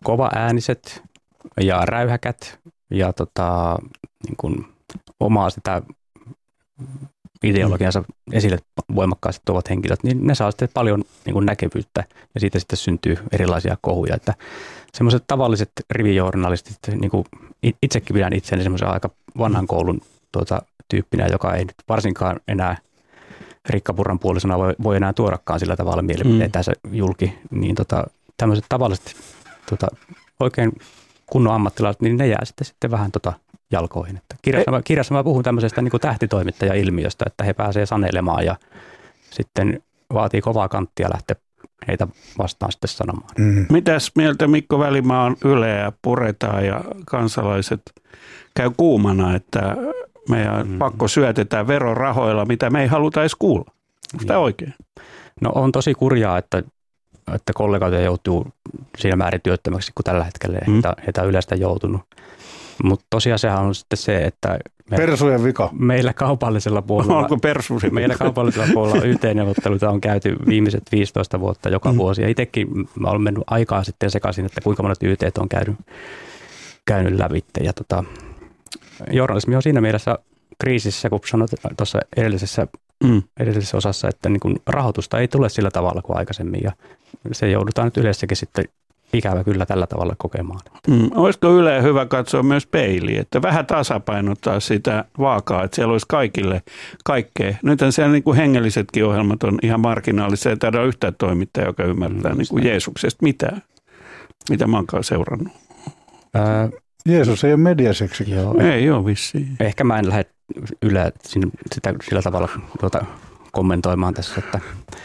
kovaääniset ja räyhäkät ja niin kuin omaa sitä ideologiansa esille voimakkaasti tuovat henkilöt, niin ne saa sitten paljon niin kuin näkevyyttä ja siitä sitten syntyy erilaisia kohuja. Että semmoiset tavalliset rivijournalistit, niin kuin itsekin pidän itseäni semmoisen aika vanhan koulun tyyppinä, joka ei nyt varsinkaan enää rikkapurran puolisena voi enää tuodakaan sillä tavalla mielipiteetänsä julki, niin tämmöiset tavalliset oikein kunnon ammattilaiset, niin ne jää sitten vähän jalkoihin. Kirjassa mä puhun tämmöisestä niin kuin tähtitoimittaja-ilmiöstä, että he pääsee sanelemaan ja sitten vaatii kovaa kanttia lähteä heitä vastaan sitten sanomaan. Mitäs mieltä Mikko Välimaa on Yleä puretaan ja kansalaiset käy kuumana, että meidän pakko syötetään verorahoilla, mitä me ei haluta edes kuulla? Onko tämä oikein? No on tosi kurjaa, että kollegoita joutuu siinä määrin työttömäksi, kun tällä hetkellä heitä Ylestä joutunut. Mutta tosiasiahan on sitten se, että persujen vika. Meillä kaupallisella puolella, onko persujen meillä kaupallisella puolella YT-neuvotteluita on käyty viimeiset 15 vuotta joka vuosi. Ja itsekin mä olen mennyt aikaa sitten sekaisin, että kuinka monet YT on käynyt lävitse. Ja journalismi on siinä mielessä kriisissä, kun sanoit tuossa edellisessä osassa, että niin kun rahoitusta ei tule sillä tavalla kuin aikaisemmin. Ja se joudutaan nyt Ylessäkin sitten ikävä kyllä tällä tavalla kokemaan. Olisiko Yle hyvä katsoa myös peiliin, että vähän tasapainottaa sitä vaakaa, että siellä olisi kaikille kaikkea. Nythän siellä niin kuin hengellisetkin ohjelmat on ihan marginaalisia, ei taida yhtään toimittajaa, joka ymmärtää niin kuin Jeesuksesta mitään. Mitä mä oonkaan seurannut? Jeesus ei ole mediaseksi. Ei ole vissiin. Ehkä mä en lähde Yle sitä sillä tavalla kommentoimaan tässä, että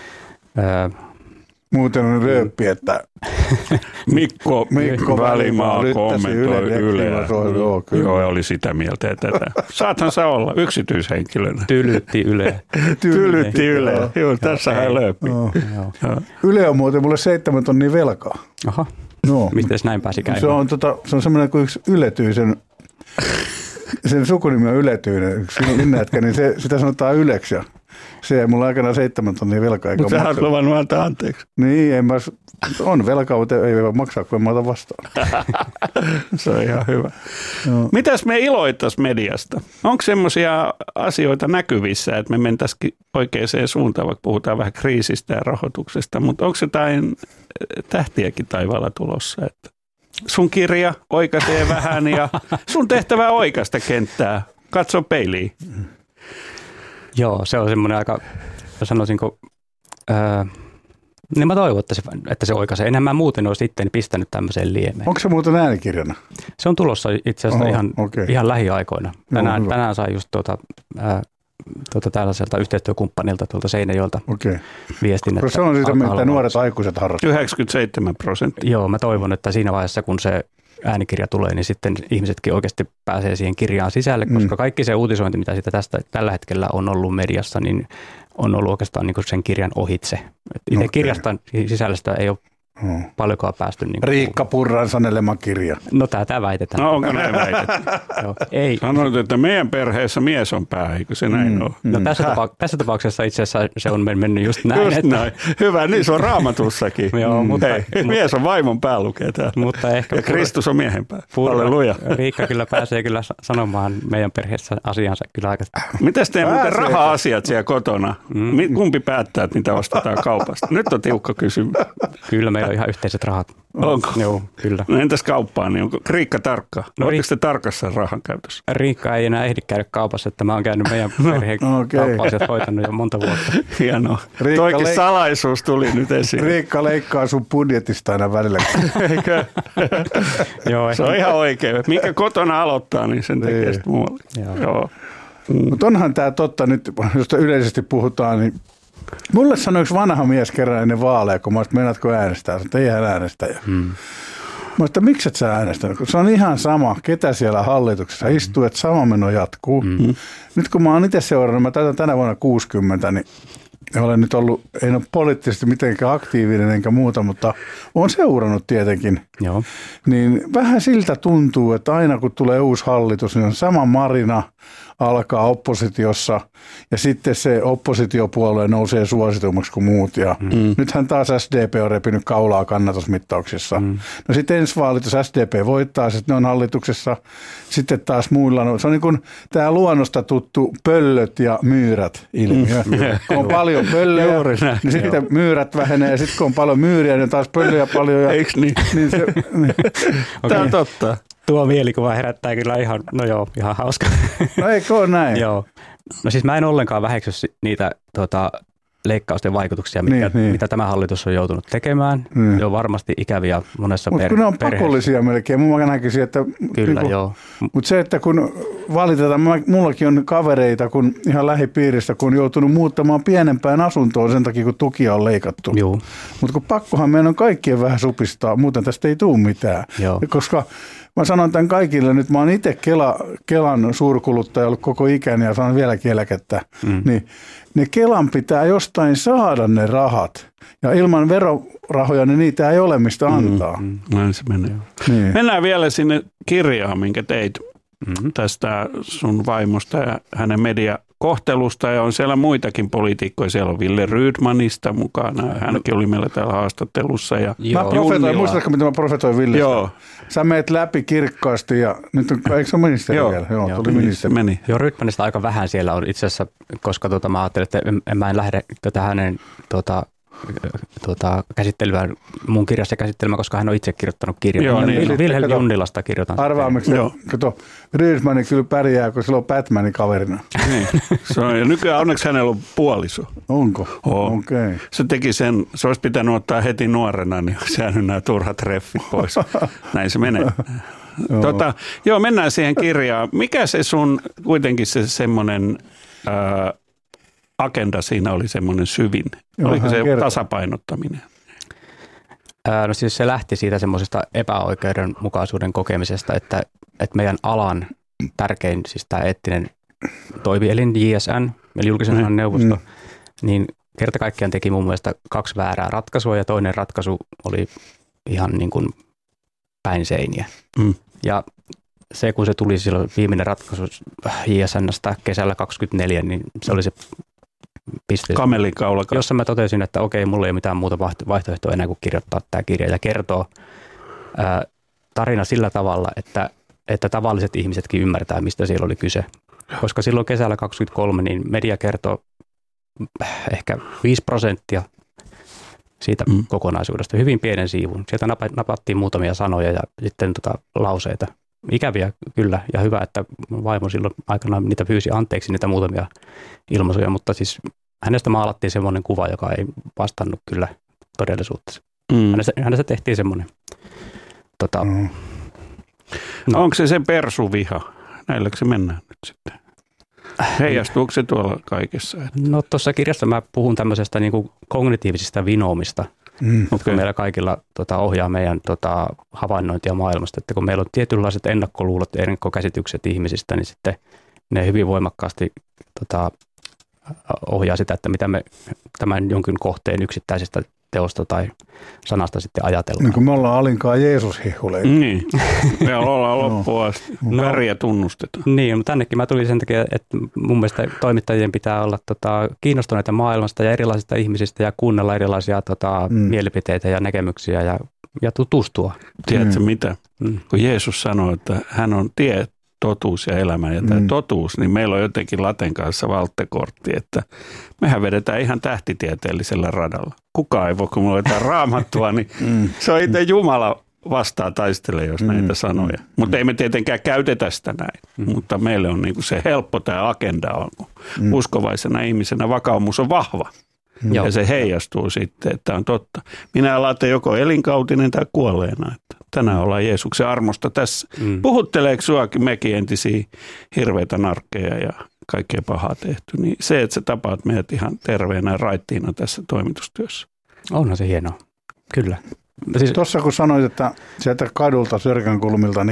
muuten on rööppi, että Mikko Välimaa kommentoi Yleä. Joo, oli sitä mieltä, että saathan sä olla yksityishenkilönä. Tylytti Yle. Tylytti Yle. Joo, tässä hän lööppi. Yle on muuten mulle 7 tonnia velkaa. Aha. No. Mites näin pääsi käymään? Se on semmoinen kuin yksi Yletyisen, sen sukunimi on Yletyinen, yksi linnätkä, niin sitä sanotaan Yleksi. Se ei mulla aikana 7 tonnia velkaa. Mutta sä oot luvannut antaa anteeksi. Niin, on velkaa, mutta ei voi maksaa, kun en mä ota vastaan. Se on ihan hyvä. No. Mitäs me iloittaisiin mediasta? Onko semmoisia asioita näkyvissä, että me mentäisiin oikeaan suuntaan, vaikka puhutaan vähän kriisistä ja rahoituksesta, mutta onko jotain tähtiäkin taivaalla tulossa, että sun kirja oikaisee vähän ja sun tehtävä oikaista kenttää, katso peiliin. Joo, se on semmoinen aika, sanoisinko, niin mä toivon, että se oikaisee. Enhän mä muuten olisi itseäni pistänyt tämmöiseen liemeen. Onko se muuten äänikirjana? Se on tulossa itse asiassa ihan lähiaikoina. Tänään sain just tällaiselta yhteistyökumppanilta tuolta Seinäjoelta viestin. Että se on siitä, mitä nuoret aikuiset harrastavat. 97%. Joo, mä toivon, että siinä vaiheessa, kun se äänikirja tulee, niin sitten ihmisetkin oikeasti pääsee siihen kirjaan sisälle, koska kaikki se uutisointi, mitä sitä tällä hetkellä on ollut mediassa, niin on ollut oikeastaan niin kuin sen kirjan ohitse. Itse kirjasta sisällöstä ei ole paljonkaan päästy. Niin Riikka Purran sanelema kirja. No tämä väitetään. No onko näin väitetty? Joo, ei. Sanoit, että meidän perheessä mies on pää, eikö se näin ole? No tässä tapauksessa itse asiassa se on mennyt just näin. Just näin. Hyvä, niin se on Raamatussakin. Joo, mutta mies on vaimon pää, lukee täällä. Mutta ehkä ja Kristus on miehen pää. Halleluja. Riikka kyllä pääsee kyllä sanomaan meidän perheessä asiansa kyllä aika. Mitäs teidän muuten raha-asiat siellä kotona? Kumpi päättää, että mitä ostetaan kaupasta? Nyt on tiukka kysymys. Kyllä meillä on ihan yhteiset rahat. Onko? Joo, kyllä. No entäs kauppaan, niin onko Riikka tarkka? No, oletteko te tarkassa rahan käytössä? Riikka ei enää ehdi käydä kaupassa, että mä oon käynyt meidän perheen kauppa-asiat hoitanut jo monta vuotta. Hienoa. Toikin salaisuus tuli nyt esiin. Riikka leikkaa sun budjetista aina välillä. Eikö? Joo, se on ihan oikein. Minkä kotona aloittaa, niin sen tekee sitten muualle. Joo. Mutta onhan tämä totta nyt, jos yleisesti puhutaan, niin mulle sanoi yksi vanha mies kerran ennen vaaleja, kun mä olisin, meinaatko äänestää? Sanoin, että ei hän äänestä. Mä olisin, että miksi et sä äänestä? Se on ihan sama, ketä siellä hallituksessa istuu, että sama meno jatkuu. Nyt kun mä oon itse seurannut, mä täytän tänä vuonna 60, niin olen nyt ollut, en ole poliittisesti mitenkään aktiivinen enkä muuta, mutta olen seurannut tietenkin. Joo. Niin vähän siltä tuntuu, että aina kun tulee uusi hallitus, niin on sama marina alkaa oppositiossa ja sitten se oppositiopuolue nousee suositummaksi kuin muut. Ja nythän taas SDP on repinyt kaulaa kannatusmittauksissa. No sitten ensi vaalit, jos SDP voittaa, sitten ne on hallituksessa. Sitten taas muilla, se on niin kuin tämä luonnosta tuttu pöllöt ja myyrät ilmiö. Kun on paljon pöllöjä, niin sitten myyrät vähenee ja sitten kun on paljon myyriä, niin taas pöllöjä paljon. Ja, eikö niin? Tämä on totta. Tuo mielikuva herättää kyllä ihan hauska. No eikö ole näin? Joo. No siis mä en ollenkaan väheksy niitä leikkausten vaikutuksia, mitä tämä hallitus on joutunut tekemään. Ne on varmasti ikäviä monessa perheessä. Mutta kun ne on pakollisia melkein. Mä näkisin, että... Kyllä, joo. Mutta se, että kun valitetaan, mullakin on kavereita kun ihan lähipiiristä, kun on joutunut muuttamaan pienempään asuntoon sen takia, kun tukia on leikattu. Mutta kun pakkohan meidän on kaikkien vähän supistaa, muuten tästä ei tule mitään. Koska mä sanon tämän kaikille nyt, mä oon itse Kelan suurkuluttaja ollut koko ikäni ja saan vieläkin eläkettä, niin ne Kelan pitää jostain saada ne rahat. Ja ilman verorahoja niin niitä ei ole mistä antaa. Näin se menee. Niin. Mennään vielä sinne kirjaan, minkä teit tästä sun vaimosta ja hänen mediakohtelusta. Ja on siellä muitakin poliitikkoja. Siellä on Ville Rydmanista mukana. Hänkin oli meillä täällä haastattelussa. Ja muistatko, mitä mä profetoin Villestä? Joo. Sä meet läpi kirkkaasti ja nyt on, eikö se ole ministeri vielä? Joo, tuli ministeri. Meni. Joo, Rydmanista aika vähän siellä on itse asiassa, koska mä ajattelin, että mä en lähde tätä hänen käsittelyään, mun kirjassa käsittelemään, koska hän on itse kirjoittanut kirjan. Joo, niin. Vilhelm Junnilasta kirjoitan. Arvaamiksi, kato, Rydmani kyllä pärjää, kun sillä on Batmanin kaverina. Niin. Se on, ja nykyään onneksi hänellä on puoliso. Onko? Okei. Se teki sen, se olisi pitänyt ottaa heti nuorena, niin olisi jäänyt nämä turhat treffit pois. Näin se menee. Mennään siihen kirjaan. Mikä se sun kuitenkin se semmoinen... agenda siinä oli semmoinen syvin. Oliko se tasapainottaminen? No siis se lähti siitä semmoisesta epäoikeudenmukaisuuden kokemisesta, että meidän alan tärkein, siis tämä eettinen toimielin JSN, eli julkisen sanan neuvosto, niin kerta kaikkiaan teki mun mielestä 2 väärää ratkaisua ja toinen ratkaisu oli ihan niin kuin päin seiniä. Ja se, kun se tuli silloin viimeinen ratkaisu JSN:stä kesällä 2024, niin se oli se piste, jossa mä totesin, että okei, mulla ei ole mitään muuta vaihtoehtoa enää kuin kirjoittaa tämä kirja ja kertoo tarina sillä tavalla, että tavalliset ihmisetkin ymmärtää, mistä siellä oli kyse. Koska silloin kesällä 2023 niin media kertoo ehkä 5% siitä kokonaisuudesta, hyvin pienen siivun. Sieltä napattiin muutamia sanoja ja sitten lauseita. Ikäviä kyllä ja hyvä, että vaimo silloin aikanaan niitä pyysi anteeksi, niitä muutamia ilmaisuja, mutta siis hänestä maalattiin semmoinen kuva, joka ei vastannut kyllä todellisuutta. Hänestä tehtiin semmoinen. Onko se persuviha? Näilläkö se mennään nyt sitten? Heijastuuko se tuolla kaikessa? No tuossa kirjassa mä puhun tämmöisestä niin kuin kognitiivisista vinoomista, jotka meillä kaikilla ohjaa meidän havainnointia maailmasta. Että kun meillä on tietynlaiset ennakkoluulot ja ennakkokäsitykset ihmisistä, niin sitten ne hyvin voimakkaasti ohjaa sitä, että mitä me tämän jonkin kohteen yksittäisestä teosta tai sanasta sitten ajatellaan. Niin kuin me ollaan alinkaan Jeesus-hihuleita. Niin, me ollaan loppuun asti. Väriä tunnustetaan. Niin, mutta tännekin mä tulin sen takia, että mun mielestä toimittajien pitää olla kiinnostuneita maailmasta ja erilaisista ihmisistä ja kuunnella erilaisia mielipiteitä ja näkemyksiä ja tutustua. Tiedätkö mitä? Kun Jeesus sanoi, että hän on tie, totuus ja elämä. Ja tämä totuus, niin meillä on jotenkin laten kanssa valttekortti, että mehän vedetään ihan tähtitieteellisellä radalla. Kukaan ei voi, kun mulla on jotain raamattua, niin se on itse Jumala vastaan taistelee, jos näitä sanoja. Mutta ei me tietenkään käytetä sitä näin. Mutta meille on niin kuin se helppo tämä agenda on, kun uskovaisena ihmisenä vakaumus on vahva. Ja se heijastuu sitten, että on totta. Minä ajattelen joko elinkautinen tai kuolleena, että tänään ollaan Jeesuksen armosta tässä. Puhutteleeko suakin mekin entisiä hirveitä narkkeja ja kaikkea pahaa tehty, niin se, että sä tapaat meidät ihan terveenä ja raittiina tässä toimitustyössä. Onhan se hienoa, kyllä. Siis tuossa kun sanoit, että sieltä kadulta Sörkänkulmilta, niin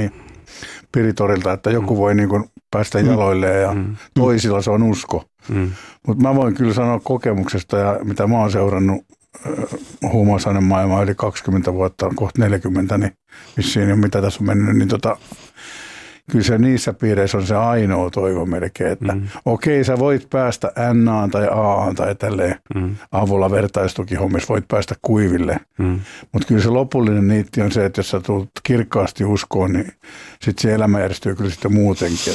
Piritorilta, että joku voi niin kuin päästä jaloilleen ja toisilla se on usko. Mutta mä voin kyllä sanoa kokemuksesta ja mitä mä oon seurannut huumausainemaailmaa yli 20 vuotta, kohta 40, niin vissiin mitä tässä on mennyt, niin kyllä se niissä piireissä on se ainoa toivo melkein, että okei, sä voit päästä N:aan tai A:aan tai tälleen avulla vertaistukihommissa voit päästä kuiville. Mutta kyllä se lopullinen niitti on se, että jos sä tulet kirkkaasti uskoon, niin sitten se elämä järjestyy kyllä sitten muutenkin.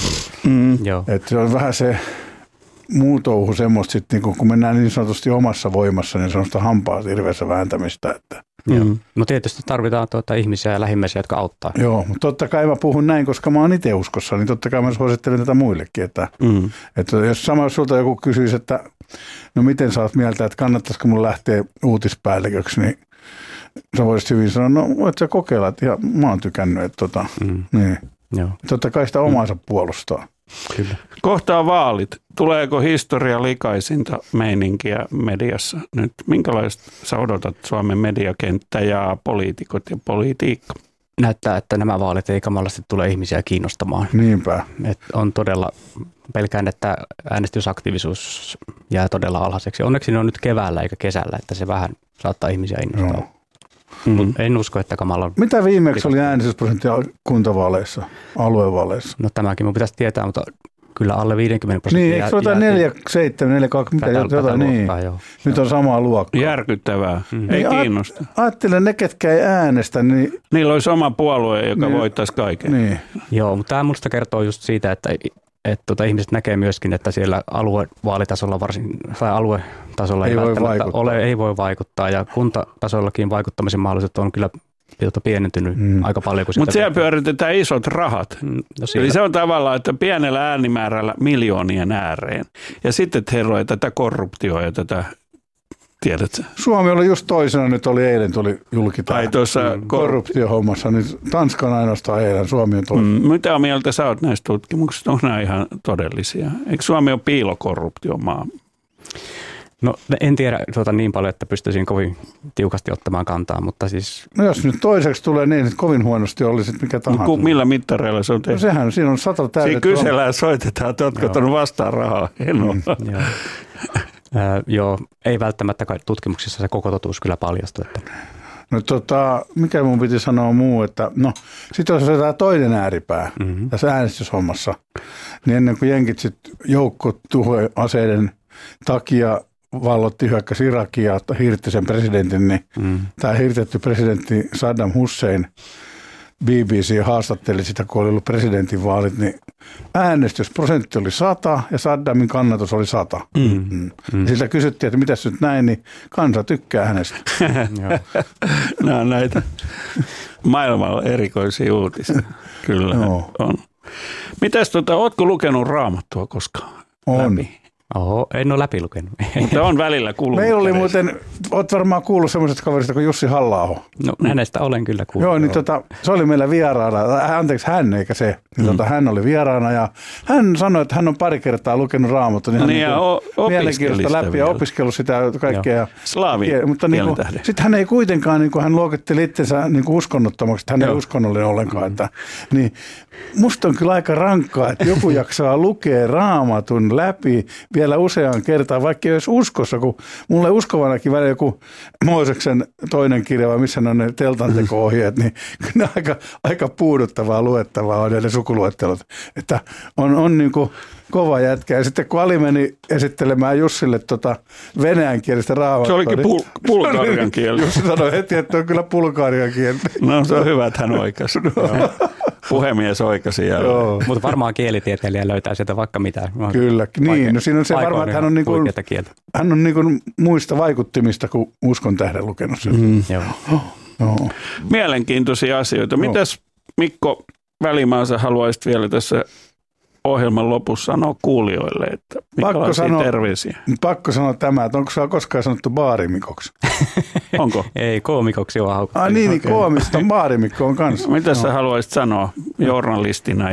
Että se on vähän se muu touhu semmoista sitten, niin kun mennään niin sanotusti omassa voimassa, niin se on sitä hampaa hirveässä vääntämistä. Että. No tietysti tarvitaan ihmisiä ja lähimmäisiä, jotka auttaa. Joo, mutta totta kai mä puhun näin, koska mä oon itse uskossa, niin totta kai mä suosittelen tätä muillekin. Että jos sama sulta joku kysyisi, että no miten sä oot mieltä, että kannattaisiko mun lähteä uutispäälliköksi, niin sä voisit hyvin sanoa, no voit sä kokeilla, että ihan, mä oon tykännyt, että niin. Joo. Totta kai sitä omaansa puolustaa. Kyllä. Kohta on vaalit. Tuleeko historia likaisinta meininkiä mediassa nyt? Minkälaista sä odotat Suomen mediakenttä ja poliitikot ja politiikka? Näyttää, että nämä vaalit ei kamalasti tule ihmisiä kiinnostamaan. Niinpä. On todella, pelkään, että äänestysaktiivisuus jää todella alhaiseksi. Onneksi ne on nyt keväällä eikä kesällä, että se vähän saattaa ihmisiä innostaa. Mutta en usko, että kamala. Mitä viimeksi oli äänestysprosenttia kuntavaaleissa, aluevaaleissa? No tämäkin mun pitäisi tietää, mutta kyllä alle 50%. Niin, eikö se ole 47, 42, mitä jotain niin. Joo. Nyt on samaa luokkaa. Järkyttävää. Ei kiinnosta. Ajattelen ne, ketkä ei äänestä, niin. Niillä olisi oma puolue, joka voittaisi kaiken. Niin. Joo, mutta tämä minusta kertoo just siitä, että ihmiset näkee myöskin, että siellä aluevaalitasolla tai aluetasolla ei voi vaikuttaa ja kuntatasollakin vaikuttamisen mahdollisuudet on kyllä pienentynyt aika paljon. Mutta siellä pyöritetään isot rahat. Eli se on tavallaan, että pienellä äänimäärällä miljoonien ääreen. Ja sitten herroja tätä korruptioa ja tätä, tiedätkö? Suomi oli just toisena, nyt eilen tuli julkitaan korruptiohommassa. Niin Tanska on ainoastaan eilen, Suomi on toisena. Mitä mieltä sä oot näistä tutkimuksista? Onko nämä ihan todellisia? Eikö Suomi ole piilokorruptiomaa? No en tiedä niin paljon, että pystyisin kovin tiukasti ottamaan kantaa, mutta siis. No jos nyt toiseksi tulee niin, että kovin huonosti olisi mikä tahansa. No, millä mittareilla se on tehty? No sehän, siinä on 100 täydet. Siinä kysellään, soitetaan, että oletko ottanut vastaan rahaa. En ole. Joo, ei välttämättä tutkimuksissa se koko totuus kyllä paljastu. Että. No mikä mun piti sanoa muu, että no sitten jos otetaan toinen ääripää tässä äänestyshommassa, niin ennen kuin jenkit sitten joukkotuhoaseiden takia vallotti, hyökkäsi Irakia ja hirtti sen presidentin, niin tämä hirtetty presidentti Saddam Hussein, BBC haastatteli sitä, kun oli ollut presidentinvaalit, niin äänestysprosentti oli 100 ja Saddamin kannatus oli 100. Siltä kysyttiin, että mitäs nyt näin, niin kansa tykkää hänestä. Nämä on näitä maailmalla erikoisia uutisia. Kyllä on. Mitäs ootko lukenut Raamattua koskaan? On. Läpi? Oho, en ole läpi lukenut. Mutta on välillä kuullut. Meillä oli muuten, olet varmaan kuullut semmoisesta kaverista kuin Jussi Halla-aho. No hänestä olen kyllä kuullut. Joo, niin se oli meillä vieraana, hän eikä se. Hän oli vieraana ja hän sanoi, että hän on pari kertaa lukenut Raamattua. Niin ja mielenkiintoista läpi vielä. Ja opiskellut sitä kaikkea. Mutta sitten hän ei kuitenkaan, hän luokitteli itsensä uskonnottomaksi, että hän ei uskonnollinen ollenkaan. Että, niin musta on kyllä aika rankkaa, että joku jaksaa lukea Raamatun läpi vielä useaan kertaan, vaikka ei olisi uskossa, kun mulle uskovanakin välillä joku Mooseksen toinen kirja, vai missä on ne teltanteko-ohjeet, niin kyllä aika puuduttavaa luettavaa on ne sukuluettelot. Että on niin kuin kova jätkä. Ja sitten kun Ali meni esittelemään Jussille venäjän kielistä Raamattua. Se olikin bulgarian kieli. Jussi sanoi heti, että on kyllä bulgarian kieli. No se on hyvä, että hän oikasi. Puhemies oikasi jälleen. Mutta varmaan kielitieteilijä löytää sieltä vaikka mitään. Kyllä, niin. No siinä on se varmaan, että hän on niin kuin muista vaikuttimista kuin Uskon tähden lukenut sen. Joo. Mielenkiintoisia asioita. Mitäs Mikko Välimaa sä haluaisit vielä tässä ohjelman lopussa sanoa kuulijoille, että minkälaisia terveisiä? Pakko sanoa tämä, että onko sinua koskaan sanottu baarimikoksi? Onko? Ei, koomikoksi on haukuttu. Niin, koomista baarimikko on kanssa. Mitä sä haluaisit sanoa journalistina?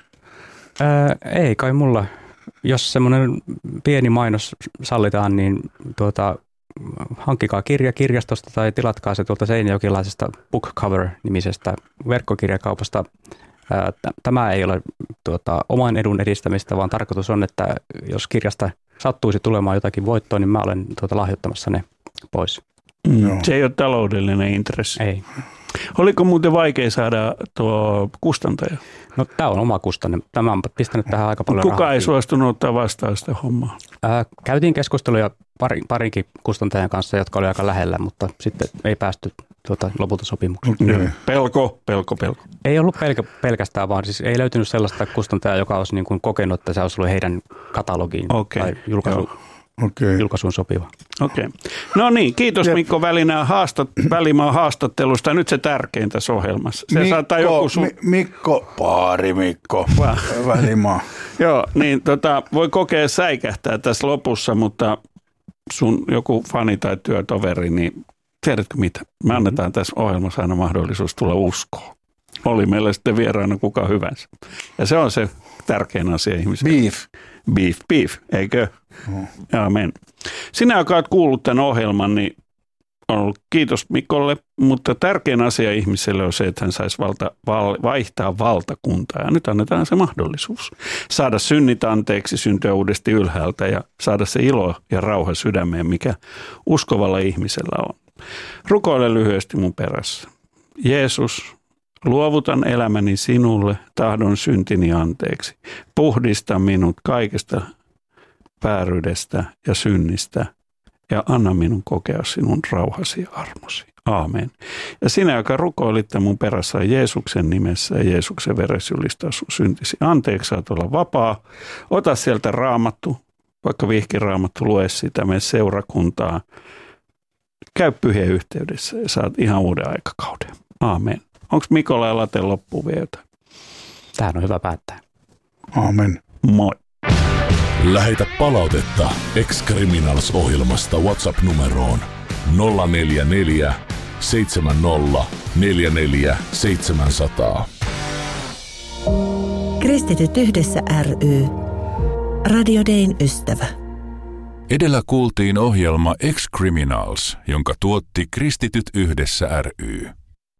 Ei kai mulla. Jos semmoinen pieni mainos sallitaan, niin hankkikaa kirja kirjastosta tai tilatkaa se tuolta Seinäjokilaisesta Book Cover-nimisestä verkkokirjakaupasta. Tämä ei ole oman edun edistämistä, vaan tarkoitus on, että jos kirjasta sattuisi tulemaan jotakin voittoa, niin mä olen lahjoittamassa ne pois. Se ei ole taloudellinen intressi. Ei. Oliko muuten vaikea saada tuo kustantaja? No tämä on oma kustanne. Tämä on pistänyt tähän aika paljon rahaa. Kuka ei suostunut ottaa vastaan sitä hommaa? Käytiin keskusteluja parinkin kustantajan kanssa, jotka oli aika lähellä, mutta sitten ei päästy lopulta sopimukseen. Okay. Pelko. Ei ollut pelkästään, vaan siis ei löytynyt sellaista kustantajaa, joka olisi niin kuin kokenut, että se olisi ollut heidän katalogiin tai julkaisuun sopiva. Okei. No niin, kiitos Mikko Välimaa haastattelusta. Nyt se tärkein tässä ohjelmassa. Se saattaa joku Mikko Välimaa. Joo, niin voi kokea säikähtää tässä lopussa, mutta sun joku fani tai työtoveri, niin tiedätkö mitä? Me annetaan tässä ohjelmassa aina mahdollisuus tulla uskoon. Oli meillä sitten vieraana kuka hyvänsä. Ja se on se tärkein asia ihmiselle. Beef, eikö? Amen. Sinä, joka olet kuullut tämän ohjelman, niin on ollut kiitos Mikolle, mutta tärkein asia ihmiselle on se, että hän saisi vaihtaa valtakuntaa. Ja nyt annetaan se mahdollisuus. Saada synnit anteeksi, syntyä uudesti ylhäältä ja saada se ilo ja rauha sydämeen, mikä uskovalla ihmisellä on. Rukoile lyhyesti mun perässä. Jeesus, luovutan elämäni sinulle, tahdon syntini anteeksi. Puhdista minut kaikesta vääryydestä ja synnistä ja anna minun kokea sinun rauhasi ja armosi. Aamen. Ja sinä, joka rukoilitte mun perässä Jeesuksen nimessä ja Jeesuksen veressä ylistää sun syntisi anteeksi, saat olla vapaa. Ota sieltä raamattu, vaikka vihkiraamattu, lue sitä, mene seurakuntaa. Käy pyhien yhteydessä ja saat ihan uuden aikakauden. Aamen. Onko Mikolla ja Laten loppuun vielä jotain? Tähän on hyvä päättää. Aamen. Moi. Lähetä palautetta Ex-Criminals-ohjelmasta WhatsApp-numeroon 044 70 44 700. Kristityt yhdessä ry. Radio Dayn ystävä. Edellä kuultiin ohjelma Ex-Criminals, jonka tuotti Kristityt yhdessä ry.